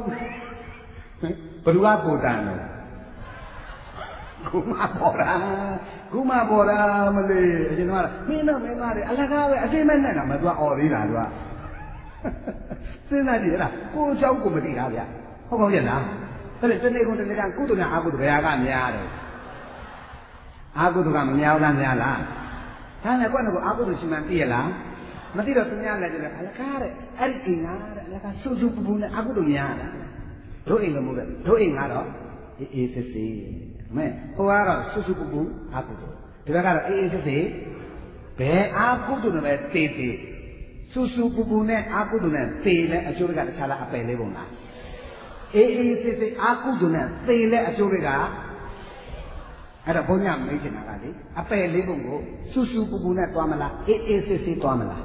ဘယ်သူကပူတန်လဲကုမပေါ်တာမလေးအရင်ကမင်းတို့မင်းသားတွေအလကားပဲအသိမဲ့နဲ့တော့မသူကអော်သေးတာသူကစဉ်းစားကြည့်လားကိုเจ้าကိုမသိတာဗျဟုတ်ကောင်းရဲ့လားအဲ့ဒါတနေ့ကုန်တနေ့ကကုသိုလ်နဲ့အကုသိုလ်ဘယ်ဟာကများတယ်အကုသိုလ်ကမများဘူးများလားဒါနဲ့ကွက်ကအာကုသိုလ်ရှိမှသိရလားမသိတော့သူများလည်းကြတယ်အလကားတဲ့အဲ့ဒီအိမ်သားတဲ့အလကားစူးစူးပူပူနဲ့အာကုသိုလ်များတာတို့အိမ်ကမဟုတ်တဲ့တို့အိမ်ကတော့အေးစစ်စစ်မဲဟိုကတော့စူးစူးပူပူအာကုသိုလ်ဒီဘက်ကတော့အေးစစ်စစ်ဘယ်အာကုသိုလ်နဲ့ပဲတေးတေးစူးစူးပူပူနဲ့အာကုသိုလ်နဲ့တေးလဲအကျိုးကတခြားလားအပယ်လေးပုံလားအေးစစ်စစ်အာကုသိုလ်နဲ့တေးလဲအကျိုးတွေကအဲ့တော့ဘုန်းကြီးမေးချင်တာကလေအပယ်လေးပုံကိုစူးစူးပူပူနဲ့သွားမလားအေးစစ်စစ်သွားမလား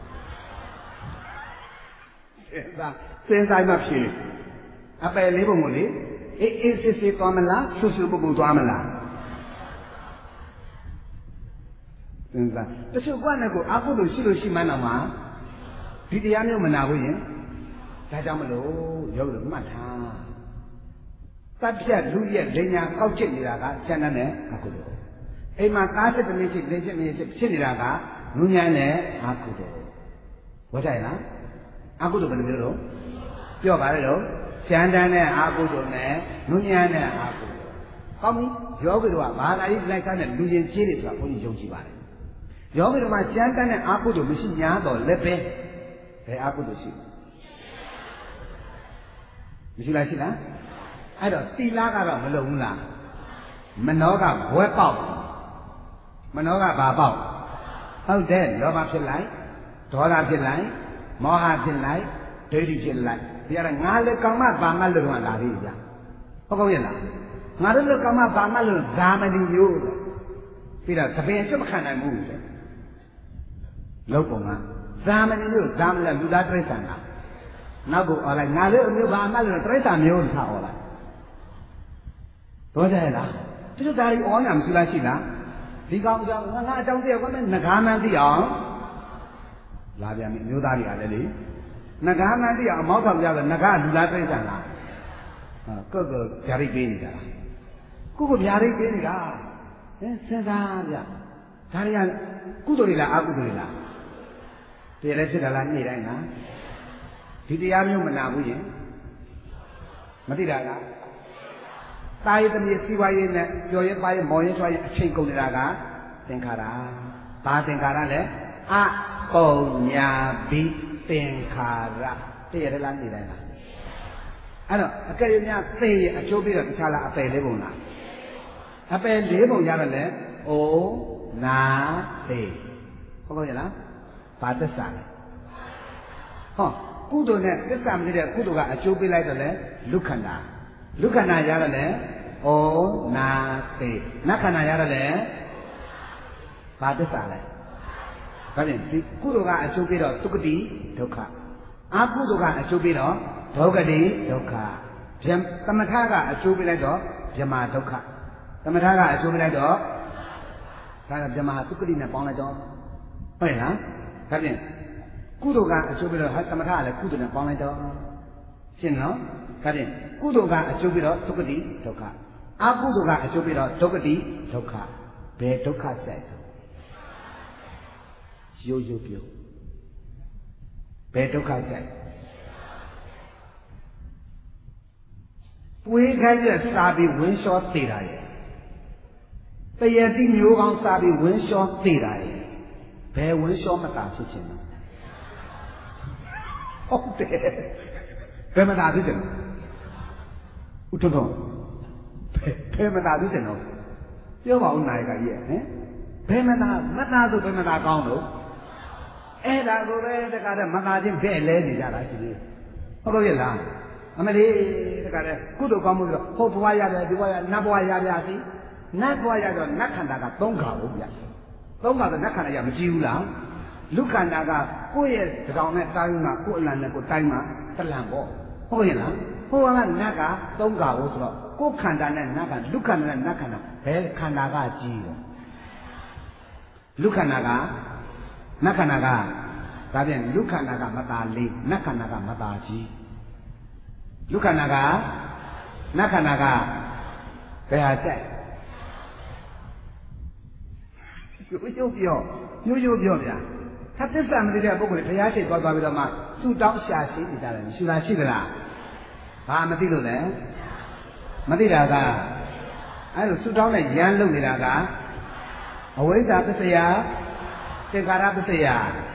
စဉ်းစားမှဖြေအပယ်လေးပုံကိုလေအေးစစ်စစ်သွားမလားစူးစူးပူပူသွားမလားစဉ်းစားတချို့ကလည်းကိုအကုသိုလ်ရှိလို့ရှိမှန်းတော့မှဒီတရားမျိုးမနာဘူးရင်ဒါကြောင့်မလို့ရုပ်လို့မှတ်ထားတပ်ဖြတ်လူရဲ့ဒိညာကောက်ချစ်နေတာကကျန်တဲ့အကုသိုလ်အိမ်မှာသားစစ်သမီးဖြစ်နေဖြစ်ဖြစ်နေတာကနူးညံ့တဲ့အကုသိုလ်ဝတ်ထိုင်လားအကုသိုလ်ဘယ်လိုမျိုးတော့ပြောပါလေတော့ကျန်တဲ့အကုသိုလ်နဲ့နူးညံ့တဲ့အကုသိုလ်ကောင်းပြီယောဂီတို့ကဘာသာရေးလိုက်စားတဲ့လူချင်းကြီးတွေဆိုတာဘုန်းကြီးယုံကြည်ပါတယ်ယောဂီတို့မှာကျန်တဲ့အကုသိုလ်မရှိ냐တော့လည်းပဲဘယ်အကုသိုလ်ရှိမရှိလားရှိလားအဲ့တော့သီလကတော့မလုံဘူးလားမနောကဘွဲပေါက်မနောကဘာပေါက်ဟုတ်တယ်လောဘဖြစ်လိုက်ဒေါသဖြစ်လိုက်မောဟဖြစ်လိုက်ဒိဋ္ဌိဖြစ်လိုက်ဒီကငါလည်းကာမဘာမလို့တော့လာပြီဗျဟုတ်ကောင်းရဲ့လားငါတို့လည်းကာမဘာမလို့ဇာမဏိမျိုးပြီးတော့သပင်စွတ်မခံနိုင်ဘူးလောက်ပုံကဇာမဏိမျိုးဇာမလည်းလူသားတိရစ္ဆာန်လားနောက်ကိုអော်လိုက်ငါလည်းအမျိုးဘာမလို့တိရစ္ဆာန်မျိုးထားអော်လိုက်တော့ကြရဲ့လားသူတို့ဒါတွေဩနာမရှိလားရှိလားဒီကောင်အကြောင်းငါအကြောင်းသိရကွနဲ့ငကားမှန်းသိအောင်လာပြန်ပြီအမျိုးသားတွေကလည်းလေငကားမှန်းသိအောင်အမောက်ထောင်ကြတော့ငကားလူလားတိရစ္ဆာန်လားကိုယ့်ကိုဗျာဒိတ်ပေးနေတာကိုယ့်ကိုဗျာဒိတ်ပေးနေတာစဉ်းစားဗျဒါတွေကကုသိုလ်တွေလားအကုသိုလ်တွေလားတရားလည်းဖြစ်တာလားနေ့တိုင်းလားဒီတရားမျိုးမနာဘူးယင်မသိတာလားတာယတမီစီဝါရေးနဲ့ကြော်ရဲပါရဲမော်ရဲချွားရဲအချိန်ကုန်နေတာကသင်္ခါရဘာသင်္ခါရလဲအပုံညာဘိသင်္ခါရတည့်ရလားနေတိုင်းလားအဲ့တော့အကယ်၍များသိရအကျိုးပြီးတော့တခြားလားအပယ်လေးပုံလားအပယ်လေးပုံရတော့လေအိုနာသိဟုတ်ကဲ့လားဘာသစ္စာလဲဟောကုသိုလ်နဲ့သစ္စာမသိတဲ့ကုသိုလ်ကအကျိုးပေးလိုက်တော့လေလူခန္ဓာရတော့လေဩဩနာသေနတ်ခန္ဓာရတယ်လေဘာသစ္စာလဲဒါဖြင့်ဒီကုသိုလ်ကအကျိုးပေးတော့ဒုက္ခတိဒုက္ခအကုသိုလ်ကအကျိုးပေးတော့ဒုက္ခတိဒုက္ခသမထကအကျိုးပေးလိုက်တော့ဗြဟ္မာဒုက္ခသမထကအကျိုးပေးလိုက်တော့ဒါကဗြဟ္မာဒုက္ခတိနဲ့ပေါင်းလိုက်တော့ဟုတ်ရဲ့လားဒါဖြင့်ကုသိုလ်ကအကျိုးပေးတော့သမထကလည်းကုသိုလ်နဲ့ပေါင်းလိုက်တော့ရှင်းနော်ဒါဖြင့်ကုသိုလ်ကအကျိုးပေးတော့ဒုက္ခတိဒုက္ခအကုသိုလ်ကအကျိုးပေးတော့ဒုက္ခတိဒုက္ခဘယ်ဒုက္ခကြိုက်ရိုးရိုးပြောဘယ်ဒုက္ခကြိုက်ပွေးခိုင်းတဲ့စာပြီးဝင်းလျှောသေးတာရဲ့တရတိမျိုးကောင်းစာပြီးဝင်းလျှောသေးတာရဲ့ဘယ်ဝင်းလျှောမတာဖြစ်ချင်လဲဟုတ်တယ်ဘယ်မတာဖြစ်ချင်လဲဥထုံထုံဘယ်မတာဖြစ်ချင်တော့ပြောပါဦးနာယကကြီးရဲ့ဟင်ဘယ်မတာဆိုဘယ်မတာကောင်းလို့အဲ့ဒါကိုပဲတခါတည်းမတာချင်းဘဲ့လဲနေကြတာရှိသေးဟုတ်လို့ရဲ့လားအမလေးတခါတည်းကုသိုလ်ကောင်းမှုဆိုတော့ဟုတ်ဘဝရတယ်ဒီဘဝရနတ်ဘဝရပြစီနတ်ဘဝရတော့နတ်ခန္ဓာက3ခါဘူးဗျာ3ခါဆိုနတ်ခန္ဓာရမကြည့်ဘူးလားလူခန္ဓာကကိုယ့်ရဲ့တောင်နဲ့တိုင်းမှာကိုယ့်အလံနဲ့ကိုယ်တိုင်းမှာတလံပေါ့ဟုတ်ရဲ့လားဟိုကနတ်က3ခါဘူးဆိုတော့ကိုယ်ခန္ဓာနဲ့နတ်ကလူခန္ဓာနဲ့နတ်ခန္ဓာဘယ်ခန္ဓာကကြီးရောလူခန္ဓာကနတ်ခန္ဓာကဒါပြန်လူခန္ဓာကမตาလေးနတ်ခန္ဓာကမตาကြီးလူခန္ဓာကနတ်ခန္ဓာကဘယ်ဟာကြိုက်ရိုးပြောဗျာถ้าသစ္စာမသိတဲ့ပုဂ္ဂိုလ်တွေဘုရားရှိခိုးသွားပြီးတော့မှစုတောင်းရှာရှိနေကြတယ်မရှိလားရှိသလားဘာမသိလို့လဲမသိတာကအဲ့လိုစုတောင်းနဲ့ရမ်းလုံနေတာကအဝိဇ္ဇာပစ္စယသင်္ခါရပစ္စယ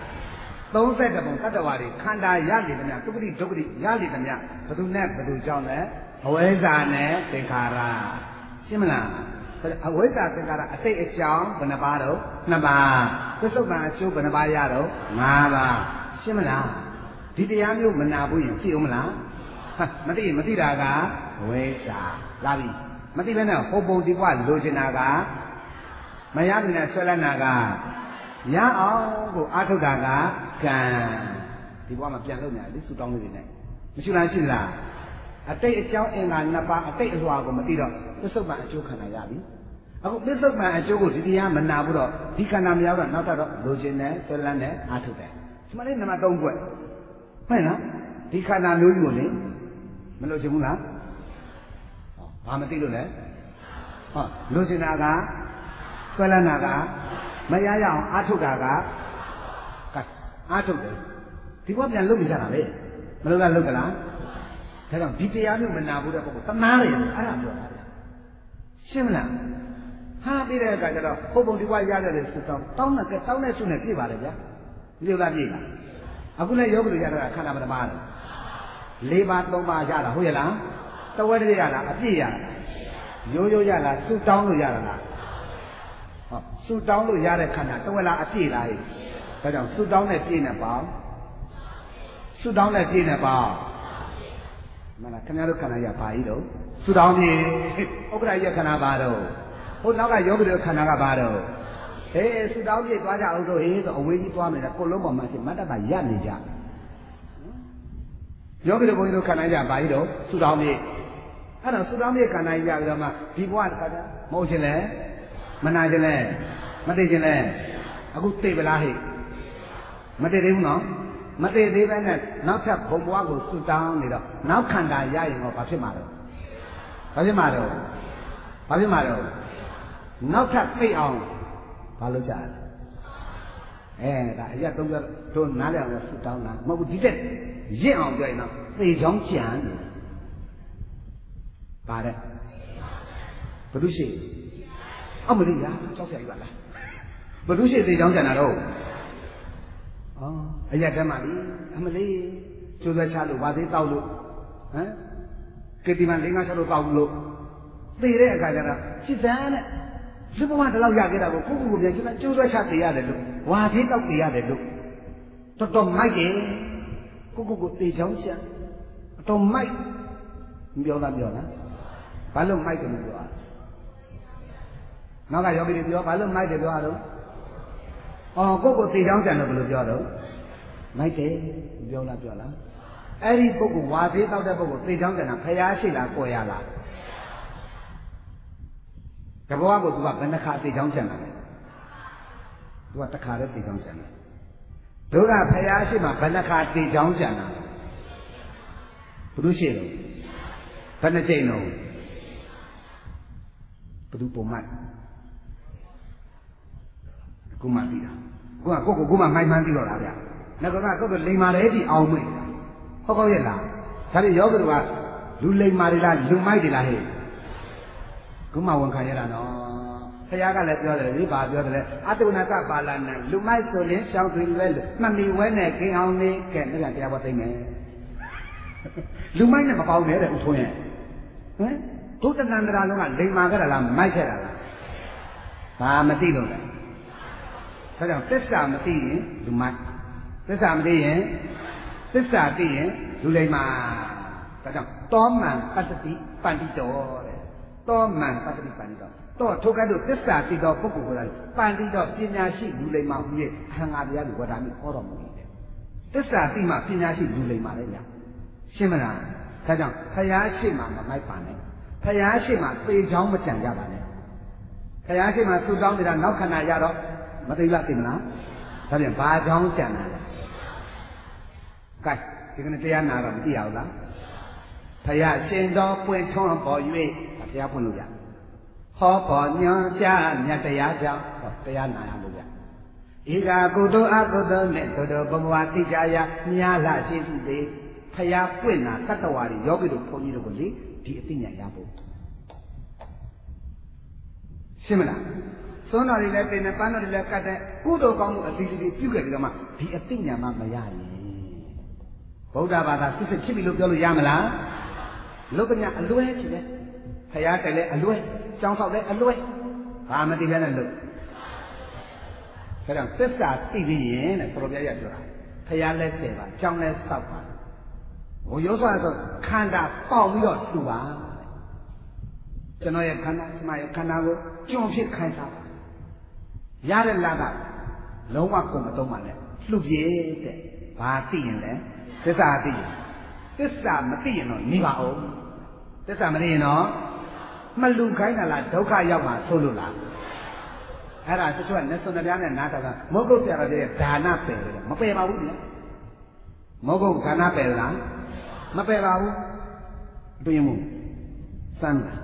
30ပုံတတ္တဝါတွေခန္ဓာရနေသမျှဒုက္ခတိဒုက္ခတိရနေသမျှဘသူနဲ့ဘသူကြောင့်လဲအဝိဇ္ဇာနဲ့သင်္ခါရရှင်းမလားအဝိဇ္ဇာသင်္ခါရအတိတ်အကြောင်းဘယ်နှပါတော့2ပါးသစ္စုပ္ပန်အကျိုးဘယ်နှပါးရတော့5ပါးရှင်းမလားဒီတရားမျိုးမနာဘူးရင်သိအောင်မလားမသိရင်မသိတာကဝိဇ္ဇာလာပြီမသိဘဲနဲ့ဟိုပုံဒီဘဝလိုချင်တာကမရဘူးနဲ့ဆွဲလန်းတာကရအောင်ကိုအားထုတ်တာကကံဒီဘဝမှာပြန်လို့များလေစူတောင်းလို့နေတယ်မရှိလားရှိလားအတိတ်အကြောင်းအင်္ဂါ2ပါးအတိတ်အလွှာကိုမသိတော့သစ္စုပ္ပန်အကျိုးခန္ဓာရပြီအခုသစ္စုပ္ပန်အကျိုးကိုဒီတရားမနာဘူးတော့ဒီခန္ဓာမရောက်တော့နောက်တော့လိုချင်တယ်ဆွဲလန်းတယ်အားထုတ်တယ်ဒီမှာလေးနံပါတ်3ဘွဲ့မှန်လားဒီခန္ဓာမျိုးကြီးကိုလေမလိုချင်ဘူးလားဘာမသိလို့လဲဟောလိုချင်တာကဆွဲလန်းတာကမရရအောင်အားထုတ်တာကအားထုတ်တယ်ဒီဘဝပြန်လုပ်နေကြတာပဲမလုပ်လားလုပ်ကြလားဒါကြောင့်ဒီတရားမျိုးမနာဘူးတဲ့ပုဂ္ဂိုလ်တနာတယ်အဲ့ဒါပြောတာရှင်းမလားဟာပြီးတဲ့အခါကျတော့ပုပ္ပုံဒီဘဝရတယ်လေစုတောင်းတဲ့စုနဲ့ပြည့်ပါလေဗျာပြည့်လားပြည့်လားအခုလည်းယောဂလူရတာခန္ဓာမတပါးတယ်4ပါး3ပါးရတာဟုတ်ရဲ့လားတဝက်တည်းရလားအပြည့်ရလားရိုးရလားစုတောင်းလို့ရတာလားဟောစုတောင်းလို့ရတဲ့ခန္ဓာတဝက်လားအပြည့်လားဒါကြောင့်စုတောင်းနဲ့ပြည့်နေပါစုတောင်းနဲ့ပြည့်နေပါမလားခင်ဗျားတို့ခန္ဓာရပါကြီးတော့စုတောင်းပြည့်ဥက္ကရာရခန္ဓာပါတော့ဟိုနောက်ကယောဂတွေခန္ဓာကပါတော့ဟေးစုတောင်းပြည့်သွားကြအောင်တို့ဟေးဆိုအဝေးကြီးသွားမယ်ကိုလုံးပေါ်မှာရှိမတ္တကရနေကြယောဂတွေဘုန်းကြီးတို့ခန္ဓာရပါကြီးတော့စုတောင်းပြည့်အဲ့တော့စုတောင်းပြည့်ခန္ဓာရပြီးတော့မှဒီဘဝတစ်ခါတည်းမဟုတ်ချင်းလဲမနာချင်းလဲမသိချင်းလဲအခုသိပလားဟဲ့မသိသေးဘူးနော်မသိသေးပဲနဲ့နောက်ထပ်ဘုံဘဝကိုစုတောင်းနေတော့နောက်ခန္ဓာရရင်တော့ဘာဖြစ်မှာလဲဘာဖြစ်မှာတော့နောက်ထပ်သိအောင်ဘာလုပ်ကြလဲဒါအရက်3ပြောတို့နားလည်အောင်စုတောင်းတာမဟုတ်ဘူးဒီတက်ရင့်အောင်ပြောရင်တော့သိချောင်းကြံပါတဲ့ဘုသူရှိအမလေးရာကြောက်ဆရာကြီးပါလားဘုသူရှိသိချောင်းကြံတာတော့အရက်တည်းမှလေအမလေးကျိုးသွဲချလို့ဝါသေးတောက်လို့ဟမ်ကေတီမန်5-6လို့တောက်လို့သိတဲ့အခါကျတော့စိတ်တန်းနဲ့လူဘဝတလောက်ရခဲ့တာကိုကိုပြန်ကျိုးသွဲချသိရတယ်လို့ဝါသေးတောက်သိရတယ်လို့တော်တော်မိုက်တယ်ကိုသိချောင်းချအတော်မိုက်ပြောလားဘာလို့မိုက်တယ်လို့ပြောနောက်ကယောဂီတွေပြောဘာလို့မိုက်တယ်ပြောတော့ကိုယ့်သိချောင်းကြံလို့ဘယ်လိုပြောတော့မိုက်တယ်ပြောလားအဲ့ဒီပုဂ္ဂိုလ်ဝါသေးတောက်တဲ့ပုဂ္ဂိုလ်သိချောင်းကြံတာဖျားရှိလားကိုယ်ရလားတဘောကသူကဘယ်နှခါသိချောင်းကြံတာလဲသူကတစ်ခါတည်းသိချောင်းကြံတယ်တို့ကဖျားရှိမှဘယ်နှခါသိချောင်းကြံတာဘုသူရှိလို့ဘယ်နှကြိမ်တော့ဘသူပုံမှန်ကုမသိတာကိုမှမိုင်းမှန်းသိတော့တာဗျ။နောက်ကကိုယ်လိမ္မာတဲ့ဒီအောင်မေ့ဟုတ်ရဲ့လား။ဒါပြင်ယောဂတို့ကလူလိမ္မာတွေလားလူမိုက်တွေလားဟဲ့။ကုမဝန်ခံရတာနော်။ဘုရားကလည်းပြောတယ်လေဘာပြောတယ်လဲအတုနာကပါဠနာလူမိုက်ဆိုရင်ရှောင်းသွေးလွဲလို့မှတ်မိဝဲနဲ့ခင်အောင်နေကဲအဲ့ဒါတရားပေါ်သိမယ်။လူမိုက်နဲ့မပေါင်းနဲ့တဲ့ဥထုံးရဲ့ဟမ်ဒုတဏ္ဍရာလုံးကလိမ္မာကြတာလားမိုက်ခဲ့တာလား။ဘာမသိလို့လဲ။ဒါကြောင့်သစ္စာမသိရင်လူမိုက်သစ္စာမသိရင်သစ္စာသိရင်လူလိမ္မာဒါကြောင့်တောမန်ပတ္တိပန္တိတောတဲ့တောမန်ပတ္တိပန္တိတောတော့ထိုကဲ့သို့သစ္စာသိသောပုဂ္ဂိုလ်ကိုယ်တိုင်ပန္တိတောပညာရှိလူလိမ္မာဟူ၍အဟံငါတရားကိုဝါဒမိဟောတော်မူ၏တဲ့သစ္စာသိမှပညာရှိလူလိမ္မာလေညာရှင်းမလားဒါကြောင့်ဖယားရှိမှမမိုက်ပါနဲ့ဖယားရှိမှသေချောင်းမကြံကြပါနဲ့ဖယားရှိမှသုတောင်းနေတာနောက်ခဏရတော့မသိလားသိမလားဒါပြန်ဘာကြောင်းကြံတာလဲကဲဒီကနေ့တရားနာတော့မသိရဘူးလားဖယားရှင်တော်ပွင့်ထွန်းပေါ်၍ဘုရားပွင့်လို့ရဟောပေါ်ညွန်ကြားမြတ်တရားကြောင့်တရားနာရလို့ရဧကာကုသိုလ်အကုသိုလ်နဲ့တို့ဘဝတိကြရာများလာရှိဖြစ်သေးဖယားပွင့်တာတတ္တဝါတွေယောဂီတို့ဘုန်းကြီးတို့ကိုလေဒီအသိဉာဏ်ရဖို့ရှင်းမလားသွန်းတော်တွေလည်းတင်တယ်ပန်းတော်တွေလည်းကတ်တယ်ကုသိုလ်ကောင်းမှုအသီးသီးပြုခဲ့ပြီးတော့မှဒီအသိဉာဏ်မှမရရင်ဗုဒ္ဓဘာသာစစ်စစ်ဖြစ်ပြီလို့ပြောလို့ရမလားလောကညာအလွဲရှိတယ်ဖယားတယ်လည်းအလွဲကျောင်းဆောက်လည်းအလွဲဘာမသိဘဲနဲ့လို့ဒါကြောင့်သစ္စာသိပြီးရင်တဲ့ဆိုတော်ပြရပြောတာဖယားလည်းတယ်ပါကျောင်းလည်းဆောက်ပါဟိုရောဆိုခန္ဓာပေါက်ပြီးတော့တူပါကျွန်တော်ရဲ့ခန္ဓာကျမရဲ့ခန္ဓာကိုကြုံဖြစ်ခိုင်းတာရတဲ့လကလုံးဝကုန်မသုံးပါနဲ့လှုပ်ပြည့်တဲ့ဘာသိရင်လဲသစ္စာသိရင်သစ္စာမသိရင်တော့နေပါအောင်သစ္စာမသိရင်တော့မလူခိုင်းတာလားဒုက္ခရောက်မှာဆိုလို့လားအဲ့ဒါတချို့ကနဲ့စွန်တရားနဲ့နားတော့ကမောဂုတ်ဆရာတော်ရဲ့ဒါနပယ်တယ်မပယ်ပါဘူးလေမောဂုတ်ဒါနပယ်လားမပယ်ပါဘူးအတွင်းမှုစမ်းတာ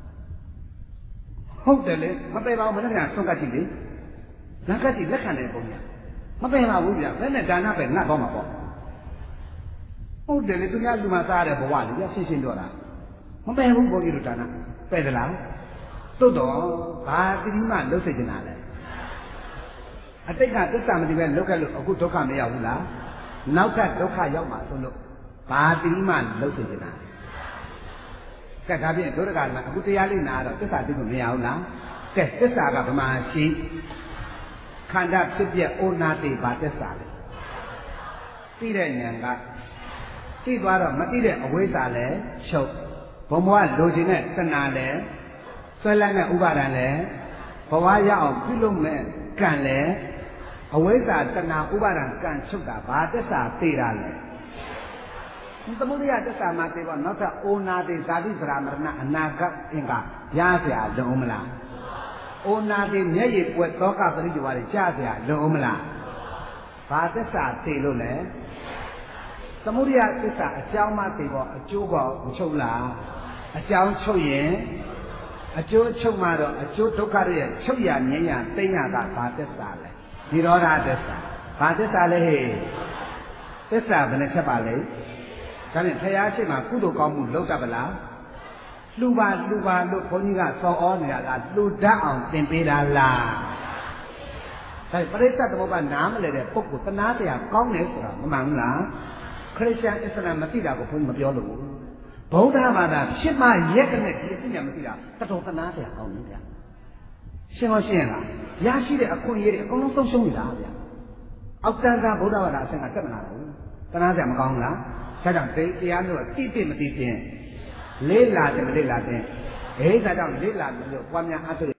ဟုတ်တယ်လေမပယ်ပါဘူးမနေ့ကဆွန့်ကတ်ကြည့်လေလက်ကတ်ကြည့်လက်ခံတဲ့ပုံညာမပယ်ပါဘူးဗျဘယ်နဲ့ဒါနပယ်ငတ်တော့မှာပေါ့ဟုတ်တယ်လေသူများလူမှာစားရတဲ့ဘဝလေရှင်းရှင်းပြောတာမပယ်ဘူးဘုန်းကြီးတို့ဒါနပယ်သလားသို့တော့ဘာတိတိမှလှုပ်စိတ်နေတာလဲအတိတ်ကသစ္စာမသိပဲလှုပ်ခဲ့လို့အခုဒုက္ခမရောက်ဘူးလားနောက်ထပ်ဒုက္ခရောက်မှာဆိုလို့ဘာတိတိမှလှုပ်စိတ်နေတာကဲဒါဖြင့်ဒုရကလည်းအခုတရားလေးနာတော့သစ္စာသိလို့မရဘူးလားကဲသစ္စာကဗမာရှိခန္ဓာဖြစ်ပြအိုနာတိဘာသစ္စာလဲသိတဲ့ဉာဏ်ကသိသွားတော့မသိတဲ့အဝိဇ္ဇာလည်းချုပ်ဘုံဘဝလိုချင်တဲ့တဏှာလည်းဆွဲလန်းတဲ့ဥပါဒံလည်းဘဝရအောင်ပြုလုပ်မဲ့ကံလည်းအဝိဇ္ဇာတဏှာဥပါဒံကံချုပ်တာဘာသစ္စာသိတာလဲသမုဒိယသစ္စာမှာသိတော့နောက်ထပ်အိုနာတိဇာတိစရာမရဏအနာဂတ်အင်္ဂါရเสียလုံးမလားအိုနာတိမျက်ရည်ပွက်သောကပရိစ္ဆေဝါတွေကြားเสียလုံးမလားဘာသစ္စာသိလို့လဲသမုဒိယသစ္စာအကြောင်းမှသိဖို့အကျိုးပေါ်မချုပ်လားအကြောင်းချုပ်ရင်အကျိုးချုပ်မှတော့အကျိုးဒုက္ခတွေရဲ့ချုပ်ရငြိမ်းရသိညာကဘာသစ္စာလဲនិရောဓသစ္စာဘာသစ္စာလဲဟဲ့သစ္စာဘယ်နှချက်ပါလဲဒါနဲ့ဖယားရှိမှကုသိုလ်ကောင်းမှုလုပ်တတ်ပလားလှူပါလို့ဘုန်းကြီးကစော်ဩနေတာလားလှူတတ်အောင်သင်ပေးတာလားဒါပရိသတ်သမုပ္ပါနားမလဲတဲ့ပုဂ္ဂိုလ်တနာတရားကောင်းတယ်ဆိုတာမမှန်ဘူးလားခရစ်ယာန်အစ္စလာမ်မသိတာကိုဘုန်းကြီးမပြောလို့ဗုဒ္ဓဘာသာဖြစ်မှရက်တဲ့ဒီအသိဉာဏ်မသိတာတတော်တနာတရားကောင်းတယ်ဗျာရှင်းလို့ရှင်းလားရရှိတဲ့အခွင့်အရေးတွေအကုန်လုံးဆုံးရှုံးနေတာဗျာအောက်တန်းသားဗုဒ္ဓဘာသာအဆင့်ကတက်မလာဘူးတနာတရားမကောင်းဘူးလားဒါကြောင့်တရားမျိုးတိတိမသိခြင်းလေးလာတယ်မလေးလာတဲ့ဒါကြောင့်လေးလာပြီးတော့ပွားများအားထုတ်